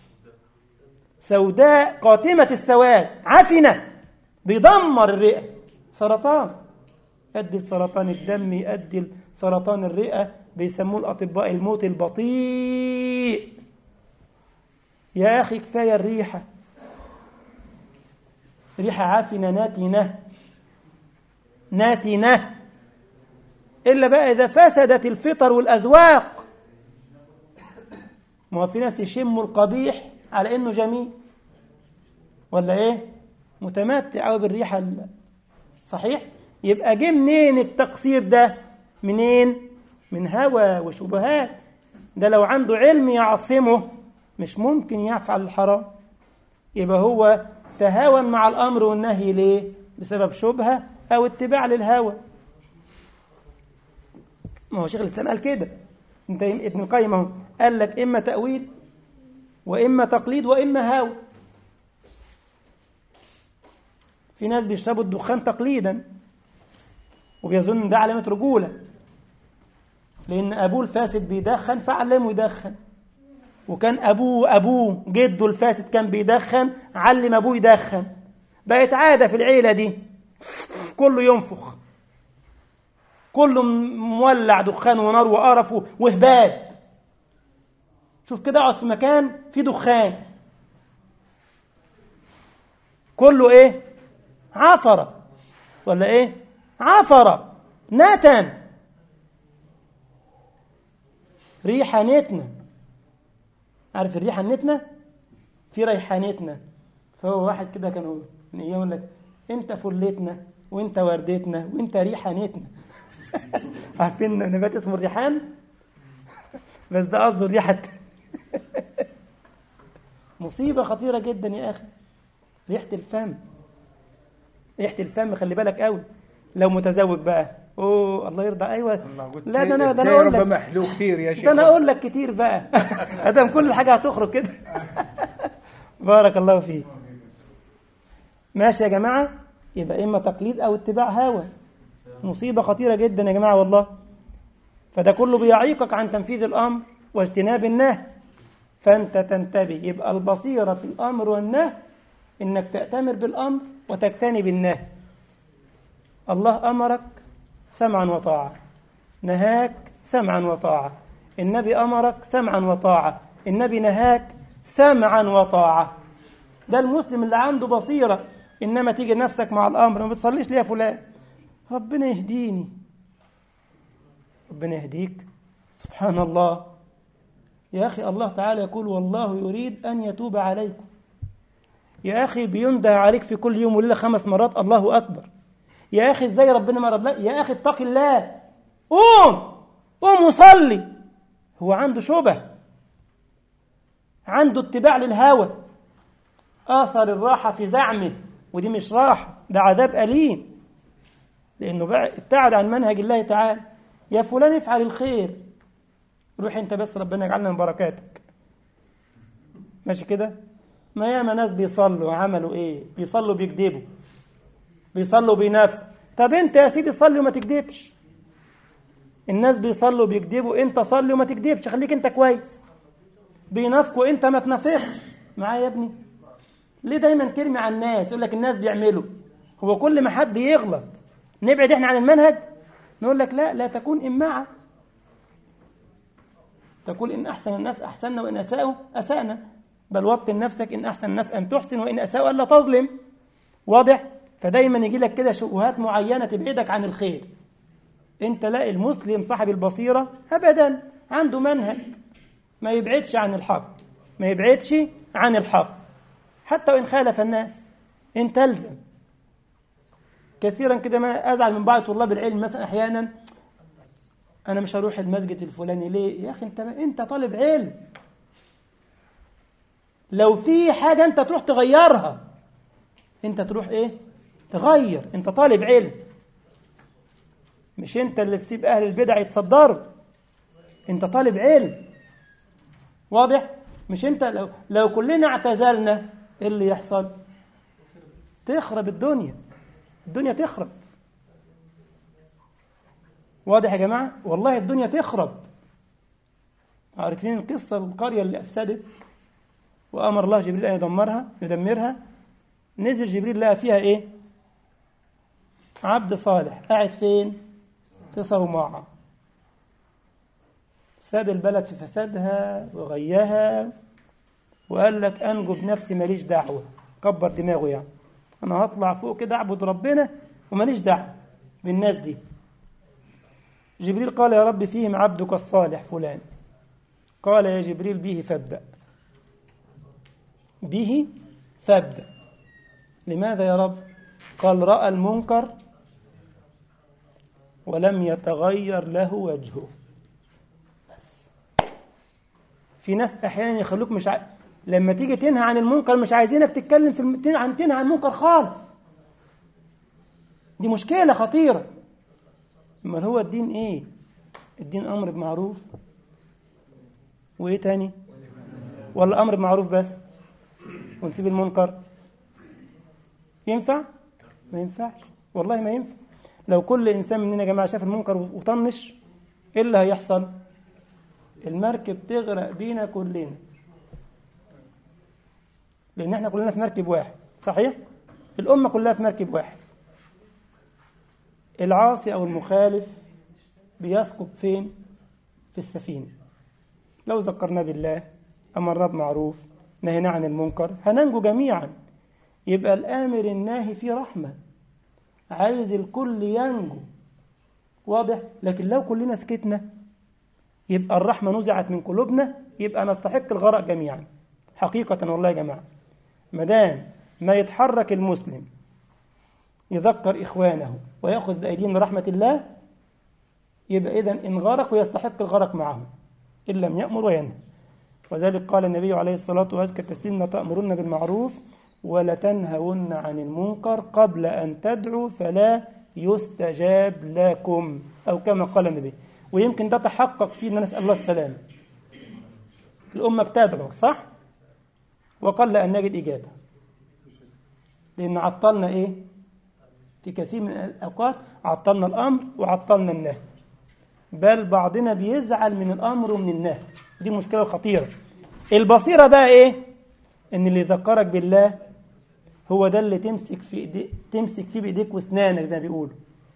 سوداء قاتمة السواد، عفنة، بيدمر الرئة. سرطان، يؤدي لسرطان الدم، يؤدي لسرطان الرئة. بيسموه الأطباء الموت البطيء. يا أخي كفاية الريحة، ريحة عفنة ناتنة ناتنة. إلا بقى إذا فسدت الفطر والأذواق. ما في ناس يشموا القبيح على إنه جميل، ولا إيه؟ متمتع أو بالريحة. صحيح؟ يبقى جه منين التقصير ده؟ منين؟ من هوى وشبهات. ده لو عنده علم يعصمه مش ممكن يفعل الحرام. يبقى هو تهاون مع الأمر والنهي. ليه؟ بسبب شبهة أو اتباع للهوى. ما هو شيخ الإسلام قال كده. انت ابن القيم اهو قال لك إما تأويل وإما تقليد وإما هوى. في ناس بيشربوا الدخان تقليدا وبيظن ده علامة رجولة، لأن أبوه الفاسد بيدخن فعلمه يدخن. وكان أبوه أبوه جده الفاسد كان بيدخن علم أبوه يدخن. بقت عادة في العيلة دي، كله ينفخ، كله مولع دخان ونار وقرف وهباب. شوف كده اقعد في مكان فيه دخان كله ايه؟ عفرة، ولا ايه؟ عفرة نتن، ريحة نتنة. عارف الريحة النتنة؟ في ريحانتنا. فهو واحد كده كانوا من ايام يقول لك انت فلتنا وانت وردتنا وانت ريحانتنا. عارفين نبات اسمه الريحان؟ بس ده قصده الريحة. مصيبة خطيرة جدا يا أخي. ريحة الفم، ريحة الفم خلي بالك قوي. لو متزوج بقى اوه الله يرضى. ايوه لا ده انا ده انا اقول لك محلو كثير يا شيخ. ده انا اقول لك كتير بقى. ادم كل حاجه هتخرج كده. بارك الله فيك. ماشي يا جماعه. يبقى اما تقليد او اتباع هوى. مصيبه خطيره جدا يا جماعه والله. فده كله بيعيقك عن تنفيذ الامر واجتناب النهي. فانت تنتبه. يبقى البصيره في الامر والنهي انك تأتمر بالامر وتجتنب النهي. الله امرك سمعا وطاعة، نهاك سمعا وطاعة. النبي أمرك سمعا وطاعة، النبي نهاك سمعا وطاعة. ده المسلم اللي عنده بصيرة. إنما تيجي نفسك مع الأمر، ما بتصليش ليه يا فلان؟ ربنا يهديني. ربنا يهديك. سبحان الله يا أخي. الله تعالى يقول والله يريد أن يتوب عليكم. يا أخي بينده عليك في كل يوم وليلة خمس مرات الله أكبر. يا أخي إزاي ربنا ما رد لك؟ يا أخي اتق الله، قوم قوم وصلي. هو عنده شبه، عنده اتباع للهوى، آثر الراحة في زعمه. ودي مش راحة، ده عذاب أليم، لأنه ابتعد عن منهج الله تعالى. يا فلان افعل الخير، روح انت بس ربنا يجعلنا من بركاتك. ماشي كده؟ ما ياما ناس بيصلوا عملوا ايه؟ بيصلوا بيكذبوا، بيصلوا بينافقوا. طب انت يا سيدي صلي وما تكذبش. الناس بيصلوا بيكذبوا، انت صلي وما تكذبش، خليك انت كويس. بينافقوا، انت ما تنافقش. معايا يا ابني؟ ليه دايما ترمي على الناس؟ يقول لك الناس بيعملوا. هو كل ما حد يغلط نبعد احنا عن المنهج؟ نقول لك لا، لا تكون إماعة. تقول إن أحسن الناس أحسننا وإن أساءوا أسأنا. بل وطن نفسك، إن أحسن الناس أن تحسن وإن أساءوا ألا تظلم. واضح؟ فدايما يجي لك كده شبهات معينة تبعدك عن الخير. أنت لا، المسلم صاحب البصيرة أبدا عنده منهج، ما يبعدش عن الحق، ما يبعدش عن الحق حتى وإن خالف الناس، أنت تلزم. كثيرا كده ما أزعل من بعض طلاب العلم مثلا أحيانا، أنا مش هروح المسجد الفلاني ليه؟ يا أخي أنت أنت طالب علم، لو في حاجة أنت تروح تغيرها، أنت تروح إيه؟ تغير، أنت طالب علم، مش أنت اللي تسيب أهل البدع يتصدروا، أنت طالب علم. واضح؟ مش أنت لو لو كلنا اعتزلنا إيه اللي يحصل؟ تخرب الدنيا، الدنيا تخرب. واضح يا جماعة؟ والله الدنيا تخرب. عارفين القصة القرية اللي أفسدت وأمر الله جبريل أن يدمرها يدمرها؟ نزل جبريل لقى فيها إيه؟ عبد صالح قاعد فين؟ في صومعة، ساب البلد في فسادها وغيها وقال لك أنجو بنفسي ماليش دعوة، كبر دماغه يعني، أنا هطلع فوق كده أعبد ربنا وماليش دعوة بالناس دي. جبريل قال يا رب فيهم عبدك الصالح فلان. قال يا جبريل به فابدأ، به فابدأ. لماذا يا رب؟ قال رأى المنكر ولم يتغير له وجهه. بس في ناس أحيانا يخلوك مش ع... لما تيجي تنهى عن المنكر مش عايزينك تتكلم في الم... عن تنهى عن المنكر خالص. دي مشكلة خطيرة. ما هو الدين إيه؟ الدين أمر بمعروف وإيه تاني؟ ولا أمر بمعروف بس ونسيب المنكر؟ ينفع؟ ما ينفعش، والله ما ينفع. لو كل إنسان مننا يا جماعة شاف المنكر وطنش، إيه اللي هيحصل؟ المركب تغرق بينا كلنا، لأن احنا كلنا في مركب واحد. صحيح؟ الأمة كلها في مركب واحد. العاصي أو المخالف بيسقط فين؟ في السفينة. لو ذكرنا بالله، أمرنا بمعروف، نهينا عن المنكر، هننجو جميعا. يبقى الآمر الناهي فيه رحمة، عايز الكل ينجو. واضح؟ لكن لو كلنا سكتنا يبقى الرحمة نزعت من قلوبنا، يبقى نستحق الغرق جميعا. حقيقة والله يا جماعة، مدام ما يتحرك المسلم يذكر إخوانه ويأخذ بأيديهم لرحمة الله، يبقى إذن إن غرق ويستحق الغرق معه إن لم يأمر وينهى. وذلك قال النبي عليه الصلاة وأزكى التسليم لتأمرن بالمعروف ولتنهون عن المنكر قبل أن تدعوا فلا يستجاب لكم، أو كما قال النبي. ويمكن ده تحقق فيه أن نسأل الله السلام. الأمة بتدعو صح؟ وقل أن نجد إجابة، لأن عطلنا إيه؟ في كثير من الأوقات عطلنا الأمر وعطلنا النهي، بل بعضنا بيزعل من الأمر ومن النهي. دي مشكلة خطيرة. البصيرة بقى إيه؟ إن اللي يذكرك بالله هو ده اللي تمسك في إيديك، تمسك فيه بإيديك واسنانك زي ما بيقولوا.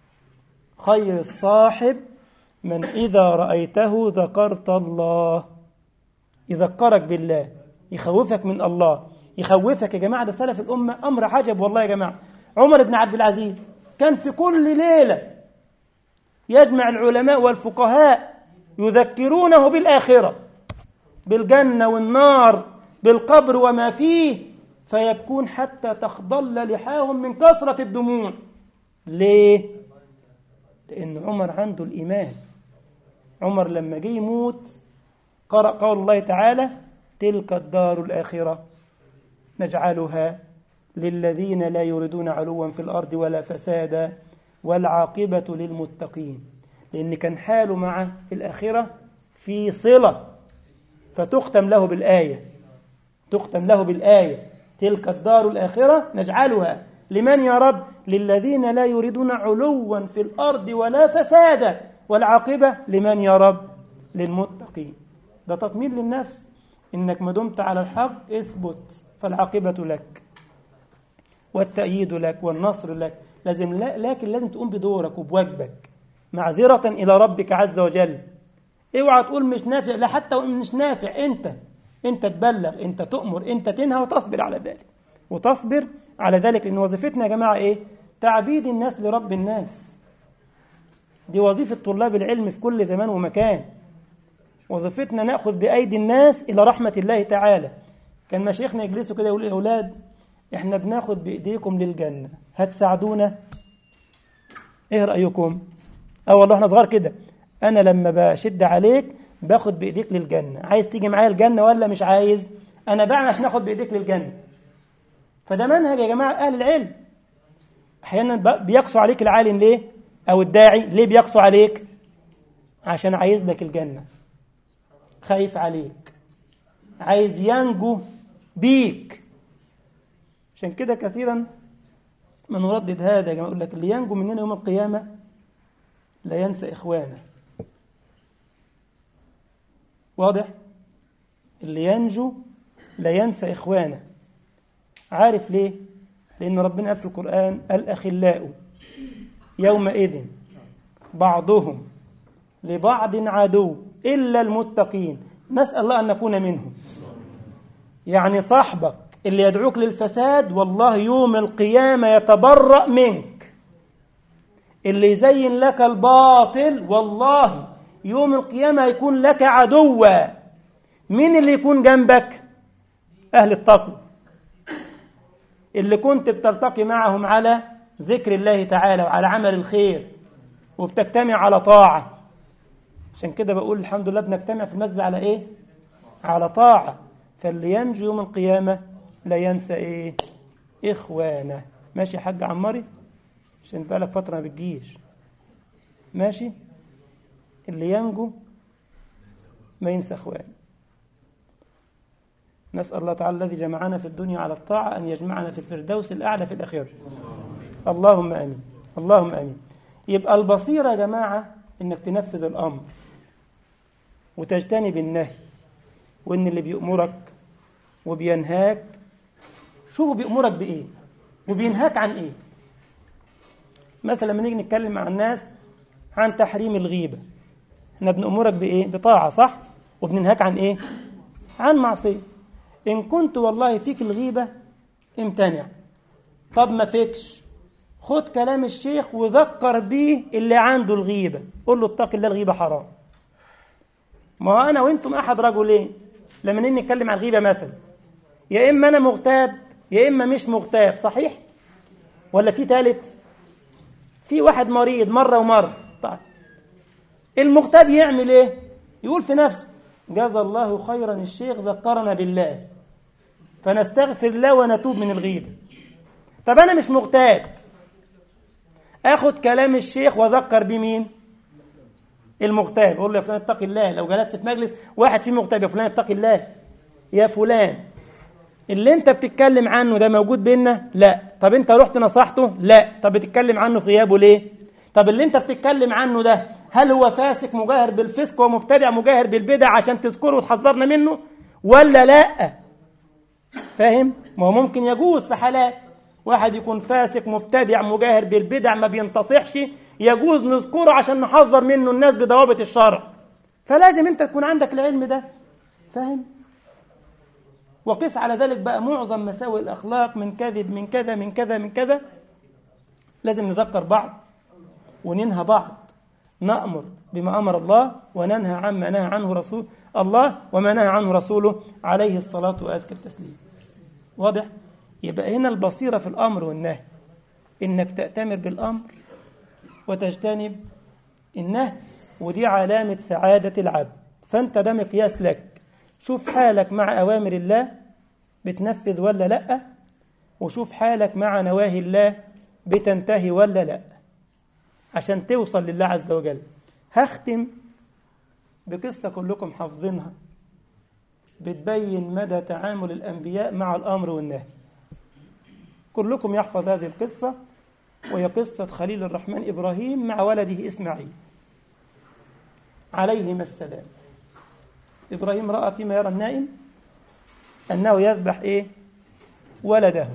خير الصاحب من إذا رأيته ذكرت الله. يذكرك بالله، يخوفك من الله، يخوفك. يا جماعة ده سلف الأمة أمر عجب والله يا جماعة. عمر بن عبد العزيز كان في كل ليلة يجمع العلماء والفقهاء يذكرونه بالآخرة، بالجنة والنار، بالقبر وما فيه، فيبكون حتى تخضل لحاهم من كثرة الدموع. ليه؟ لأن عمر عنده الإيمان. عمر لما جه يموت قرأ قول الله تعالى تلك الدار الآخرة نجعلها للذين لا يريدون علوا في الأرض ولا فسادا والعاقبة للمتقين. لأن كان حاله مع الآخرة في صلة، فتختم له بالآية، تختم له بالآية تلك الدار الآخرة نجعلها لمن يا رب؟ للذين لا يريدون علوا في الأرض ولا فسادا والعاقبة لمن يا رب؟ للمتقين. ده تطمين للنفس، إنك ما دمت على الحق اثبت، فالعاقبة لك والتأييد لك والنصر لك. لازم لا لكن لازم تقوم بدورك وبواجبك معذرة إلى ربك عز وجل. اوعى تقول مش نافع، لا حتى مش نافع، أنت أنت تبلغ، أنت تؤمر، أنت تنهى، وتصبر على ذلك وتصبر على ذلك لأن وظيفتنا يا جماعة إيه؟ تعبيد الناس لرب الناس. دي وظيفة طلاب العلم في كل زمان ومكان. وظيفتنا نأخذ بأيدي الناس إلى رحمة الله تعالى. كان مشايخنا يجلسوا كده يقولوا يا أولاد إحنا بناخد بإيديكم للجنة، هتساعدونا؟ إيه رأيكم؟ أه والله إحنا صغار كده، أنا لما بشد عليك باخد بإيديك للجنة، عايز تيجي معايا الجنة ولا مش عايز؟ أنا بعمل عشان آخد بإيديك للجنة. فده منهج يا جماعة أهل العلم. أحيانا بيقسو عليك العالم ليه؟ أو الداعي ليه بيقسو عليك؟ عشان عايز لك الجنة، خايف عليك، عايز ينجو بيك. عشان كده كثيرا من نردد هذا يا جماعة، يقول لك اللي ينجو مننا يوم القيامة لا ينسى إخوانه. واضح؟ اللي ينجو لا ينسى إخوانه. عارف ليه؟ لأن ربنا قال في القرآن الأخلاء يومئذ بعضهم لبعض عدو إلا المتقين، نسأل الله أن نكون منهم. يعني صاحبك اللي يدعوك للفساد والله يوم القيامة يتبرأ منك. اللي يزين لك الباطل والله يوم القيامة يكون لك عدوا. مين اللي يكون جنبك؟ أهل التقوى اللي كنت بتلتقي معهم على ذكر الله تعالى وعلى عمل الخير وبتجتمع على طاعة. عشان كده بقول الحمد لله بنجتمع في المسجد على إيه؟ على طاعة. فاللي ينجو يوم القيامة لا ينسى إيه؟ إخوانه. ماشي يا حاج عماري؟ عشان بقالك فترة ما بتجيش. ماشي؟ اللي ينجو ما ينسى إخوانه. نسأل الله تعالى الذي جمعنا في الدنيا على الطاعة أن يجمعنا في الفردوس الأعلى في الآخرة. اللهم آمين، اللهم آمين. يبقى البصيرة يا جماعة إنك تنفذ الأمر وتجتنب النهي، وإن اللي بيأمرك وبينهاك شوفوا بيأمرك بإيه وبينهاك عن إيه. مثلا لما نيجي نتكلم مع الناس عن تحريم الغيبة، احنا بنأمرك بإيه؟ بطاعة، صح؟ وبننهاك عن إيه؟ عن معصية. إن كنت والله فيك الغيبة امتنع. طب ما فيكش، خد كلام الشيخ وذكر بيه اللي عنده الغيبة، قل له اتق الله الغيبة حرام. ما هو أنا وإنتم أحد رجلين. لما نيجي نتكلم عن الغيبة مثلا، يا إما أنا مغتاب يا إما مش مغتاب، صحيح؟ ولا في ثالث؟ في واحد مريض مرة ومرة. طيب المغتاب يعمل إيه؟ يقول في نفسه جزا الله خيرا الشيخ ذكرنا بالله، فنستغفر الله ونتوب من الغيبة. طب أنا مش مغتاب، أخذ كلام الشيخ وذكر بمين؟ المغتاب. أقول له يا فلان اتق الله. لو جلست في مجلس واحد فيه مغتاب، يا فلان اتق الله، يا فلان اللي انت بتتكلم عنه ده موجود بيننا؟ لا. طب انت رحت نصحته؟ لا. طب بتتكلم عنه في غيابه ليه؟ طب اللي انت بتتكلم عنه ده هل هو فاسق مجاهر بالفسق ومبتدع مجاهر بالبدع عشان تذكره وتحذرنا منه ولا لا؟ فاهم؟ ما هو ممكن يجوز في حالات واحد يكون فاسق مبتدع مجاهر بالبدع ما بينتصحش، يجوز نذكره عشان نحذر منه الناس بضوابط الشرع. فلازم انت تكون عندك العلم ده، فاهم؟ وقس على ذلك بقى معظم مساوئ الأخلاق من كذب من كذا من كذا من كذا. لازم نذكر بعض وننهى بعض، نأمر بما أمر الله وننهى عما نهى عنه رسول الله وما نهى عنه رسوله عليه الصلاة وأزكى التسليم. واضح؟ يبقى هنا البصيرة في الأمر والنهي، إنك تأتمر بالأمر وتجتنب النهي، ودي علامة سعادة العبد. فأنت ده مقياس لك. شوف حالك مع أوامر الله بتنفذ ولا لأ، وشوف حالك مع نواهي الله بتنتهي ولا لأ، عشان توصل لله عز وجل. هختم بقصة كلكم حافظينها بتبين مدى تعامل الأنبياء مع الأمر والنهي. كلكم يحفظ هذه القصة، وهي قصة خليل الرحمن إبراهيم مع ولده إسماعيل عليهما السلام. إبراهيم رأى فيما يرى النائم أنه يذبح إيه؟ ولده.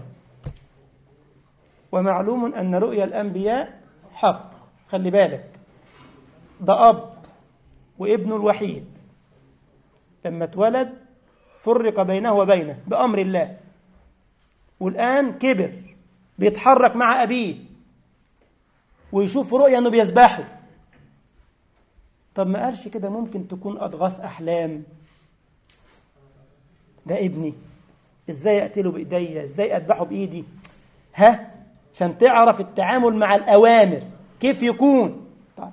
ومعلوم أن رؤيا الأنبياء حق. خلي بالك، ده أب وابنه الوحيد لما اتولد فرق بينه وبينه بأمر الله، والآن كبر بيتحرك مع أبيه ويشوف رؤية أنه بيذبحه. طب ما قالش كده ممكن تكون أضغاث أحلام؟ ده ابني، إزاي أقتله بإيدي؟ إزاي أذبحه بإيدي؟ ها، عشان تعرف التعامل مع الأوامر كيف يكون. طيب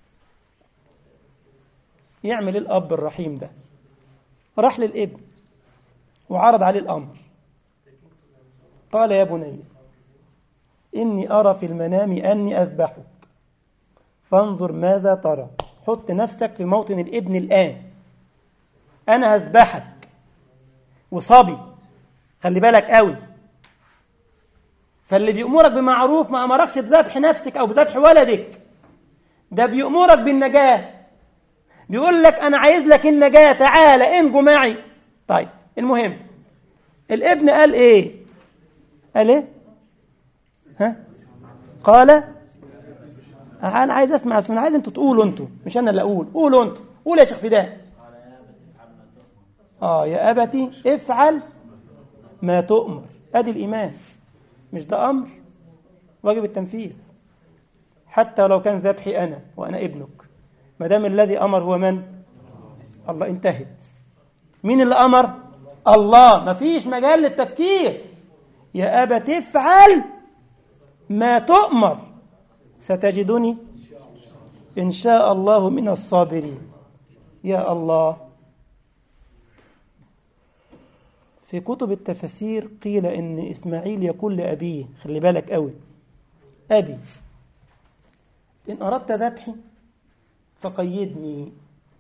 يعمل الأب الرحيم ده؟ راح للابن وعرض عليه الأمر، قال يا بني إني أرى في المنام أني أذبحك فانظر ماذا ترى. حط نفسك في موطن الابن الآن، أنا هذبحك وصبي، خلي بالك قوي. فاللي بيأمرك بمعروف ما أمركش بذبح نفسك أو بذبح ولدك، ده بيأمرك بالنجاة، بيقول لك أنا عايز لك النجاة، تعالى انجو معي. طيب المهم الابن قال إيه؟ قال إيه؟ ها؟ قال أنا عايز أسمع، أنا عايز أنتوا تقولوا، أنتوا مش أنا اللي أقول، قولوا أنتوا، قول يا شيخ فداء. آه يا أبتي افعل ما تؤمر. أدي الإيمان، مش ده أمر واجب التنفيذ، حتى لو كان ذبحي أنا وأنا ابنك، ما دام الذي أمر هو من؟ الله. انتهت. مين اللي أمر؟ الله. ما فيش مجال للتفكير. يا أبت افعل ما تؤمر ستجدني إن شاء الله من الصابرين. يا الله. في كتب التفسير قيل إن إسماعيل يقول لأبيه، خلي بالك قوي، أبي إن أردت ذبحي فقيدني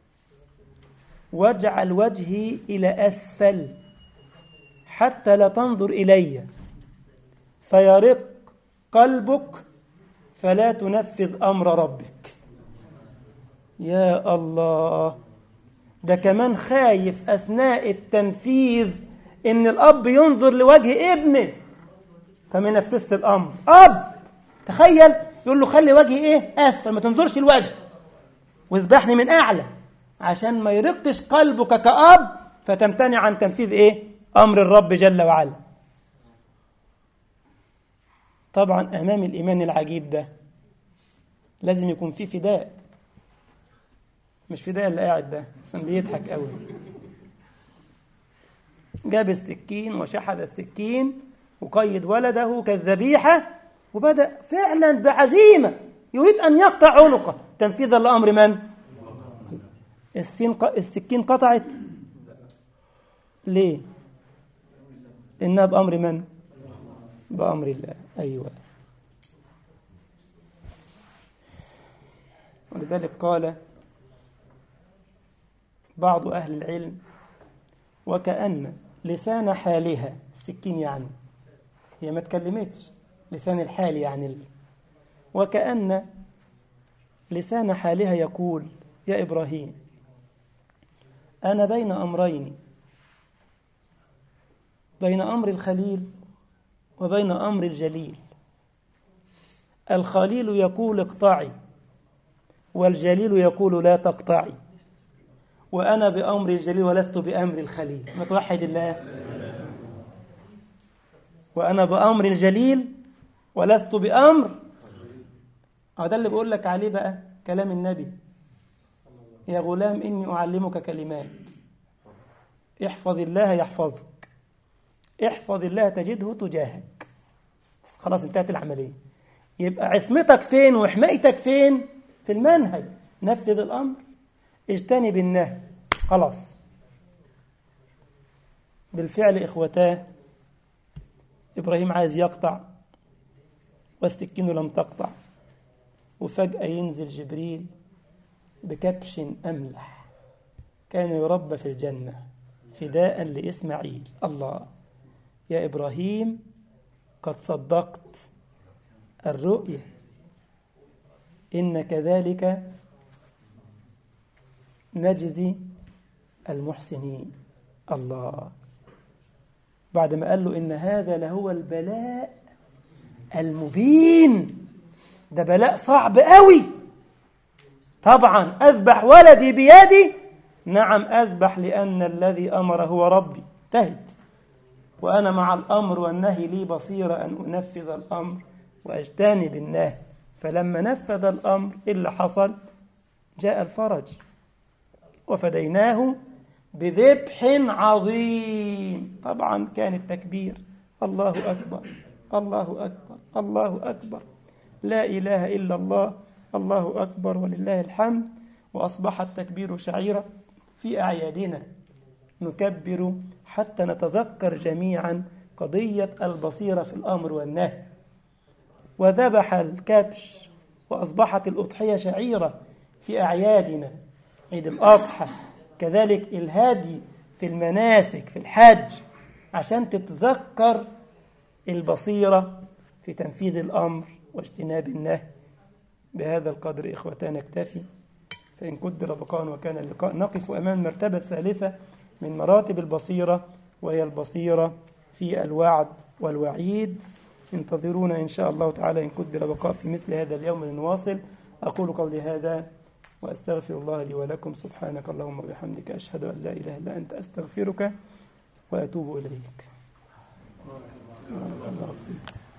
واجعل وجهي إلى أسفل حتى لا تنظر إلي فيرق قلبك فلا تنفذ أمر ربك. يا الله، ده كمان خايف أثناء التنفيذ إن الأب ينظر لوجه ابنه فما ينفذش الأمر. أب تخيل يقول له خلي وجهي إيه؟ أسفل، ما تنظرش الوجه، واذبحني من أعلى، عشان ما يرقش قلبك كأب فتمتنع عن تنفيذ إيه؟ أمر الرب جل وعلا. طبعا أمام الإيمان العجيب ده لازم يكون فيه فداء، مش فداء اللي قاعد ده أصلا بيضحك قوي. جاب السكين وشحذ السكين وقيد ولده كالذبيحة، وبدأ فعلا بعزيمة يريد أن يقطع عنقه تنفيذا لأمر من؟ السكين قطعت ليه؟ إنها بأمر من؟ بأمر الله. أيوة. ولذلك قال بعض أهل العلم وكأن لسان حالها، السكين يعني هي ما تكلمتش، لسان الحال يعني، وكأن لسان حالها يقول يا إبراهيم أنا بين أمرين، بين أمر الخليل وبين أمر الجليل. الخليل يقول اقطعي والجليل يقول لا تقطعي، وأنا بأمر الجليل ولست بأمر الخليل. ما توحد الله. وأنا بأمر الجليل ولست بأمر. هذا اللي بقول لك عليه بقى كلام النبي، يا غلام إني أعلمك كلمات احفظ الله يحفظك، احفظ الله تجده تجاهك. خلاص انتهت العملية. يبقى عصمتك فين وحمايتك فين؟ في المنهج. نفذ الأمر، اجتنب النهي، خلاص. بالفعل إخوتاه إبراهيم عايز يقطع والسكين لم تقطع، وفجأة ينزل جبريل بكبش أملح كان يربى في الجنة فداء لإسماعيل. الله. يا إبراهيم قد صدقت الرؤيا، إن كذلك نجزي المحسنين. الله. بعد ما قال له إن هذا لهو البلاء المبين، ده بلاء صعب قوي طبعا، أذبح ولدي بيدي نعم أذبح لأن الذي أمر هو ربي، انتهت. وأنا مع الأمر والنهي لي بصيرة أن أنفذ الأمر وأجتنب النهي. فلما نفذ الأمر إلا حصل؟ جاء الفرج. وفديناه بذبح عظيم. طبعا كان التكبير الله أكبر الله أكبر الله أكبر، لا إله إلا الله، الله أكبر ولله الحمد. وأصبح التكبير شعيرة في أعيادنا، نكبر حتى نتذكر جميعا قضية البصيرة في الأمر والنهي. وذبح الكبش، وأصبحت الأضحية شعيرة في أعيادنا، عيد الأضحى، كذلك الهدي في المناسك في الحج، عشان تتذكر البصيرة في تنفيذ الأمر واجتناب النهي. بهذا القدر إخوتنا نكتفي، فإن قدر بقاء وكان اللقاء نقف أمام المرتبة الثالثة من مراتب البصيرة، وهي البصيرة في الوعد والوعيد. انتظرونا إن شاء الله تعالى إن قدر بقاء في مثل هذا اليوم لنواصل. أقول قولي هذا وأستغفر الله لي ولكم. سبحانك اللهم وبحمدك، أشهد أن لا إله إلا أنت، أستغفرك وأتوب إليك. بارك الله فيك.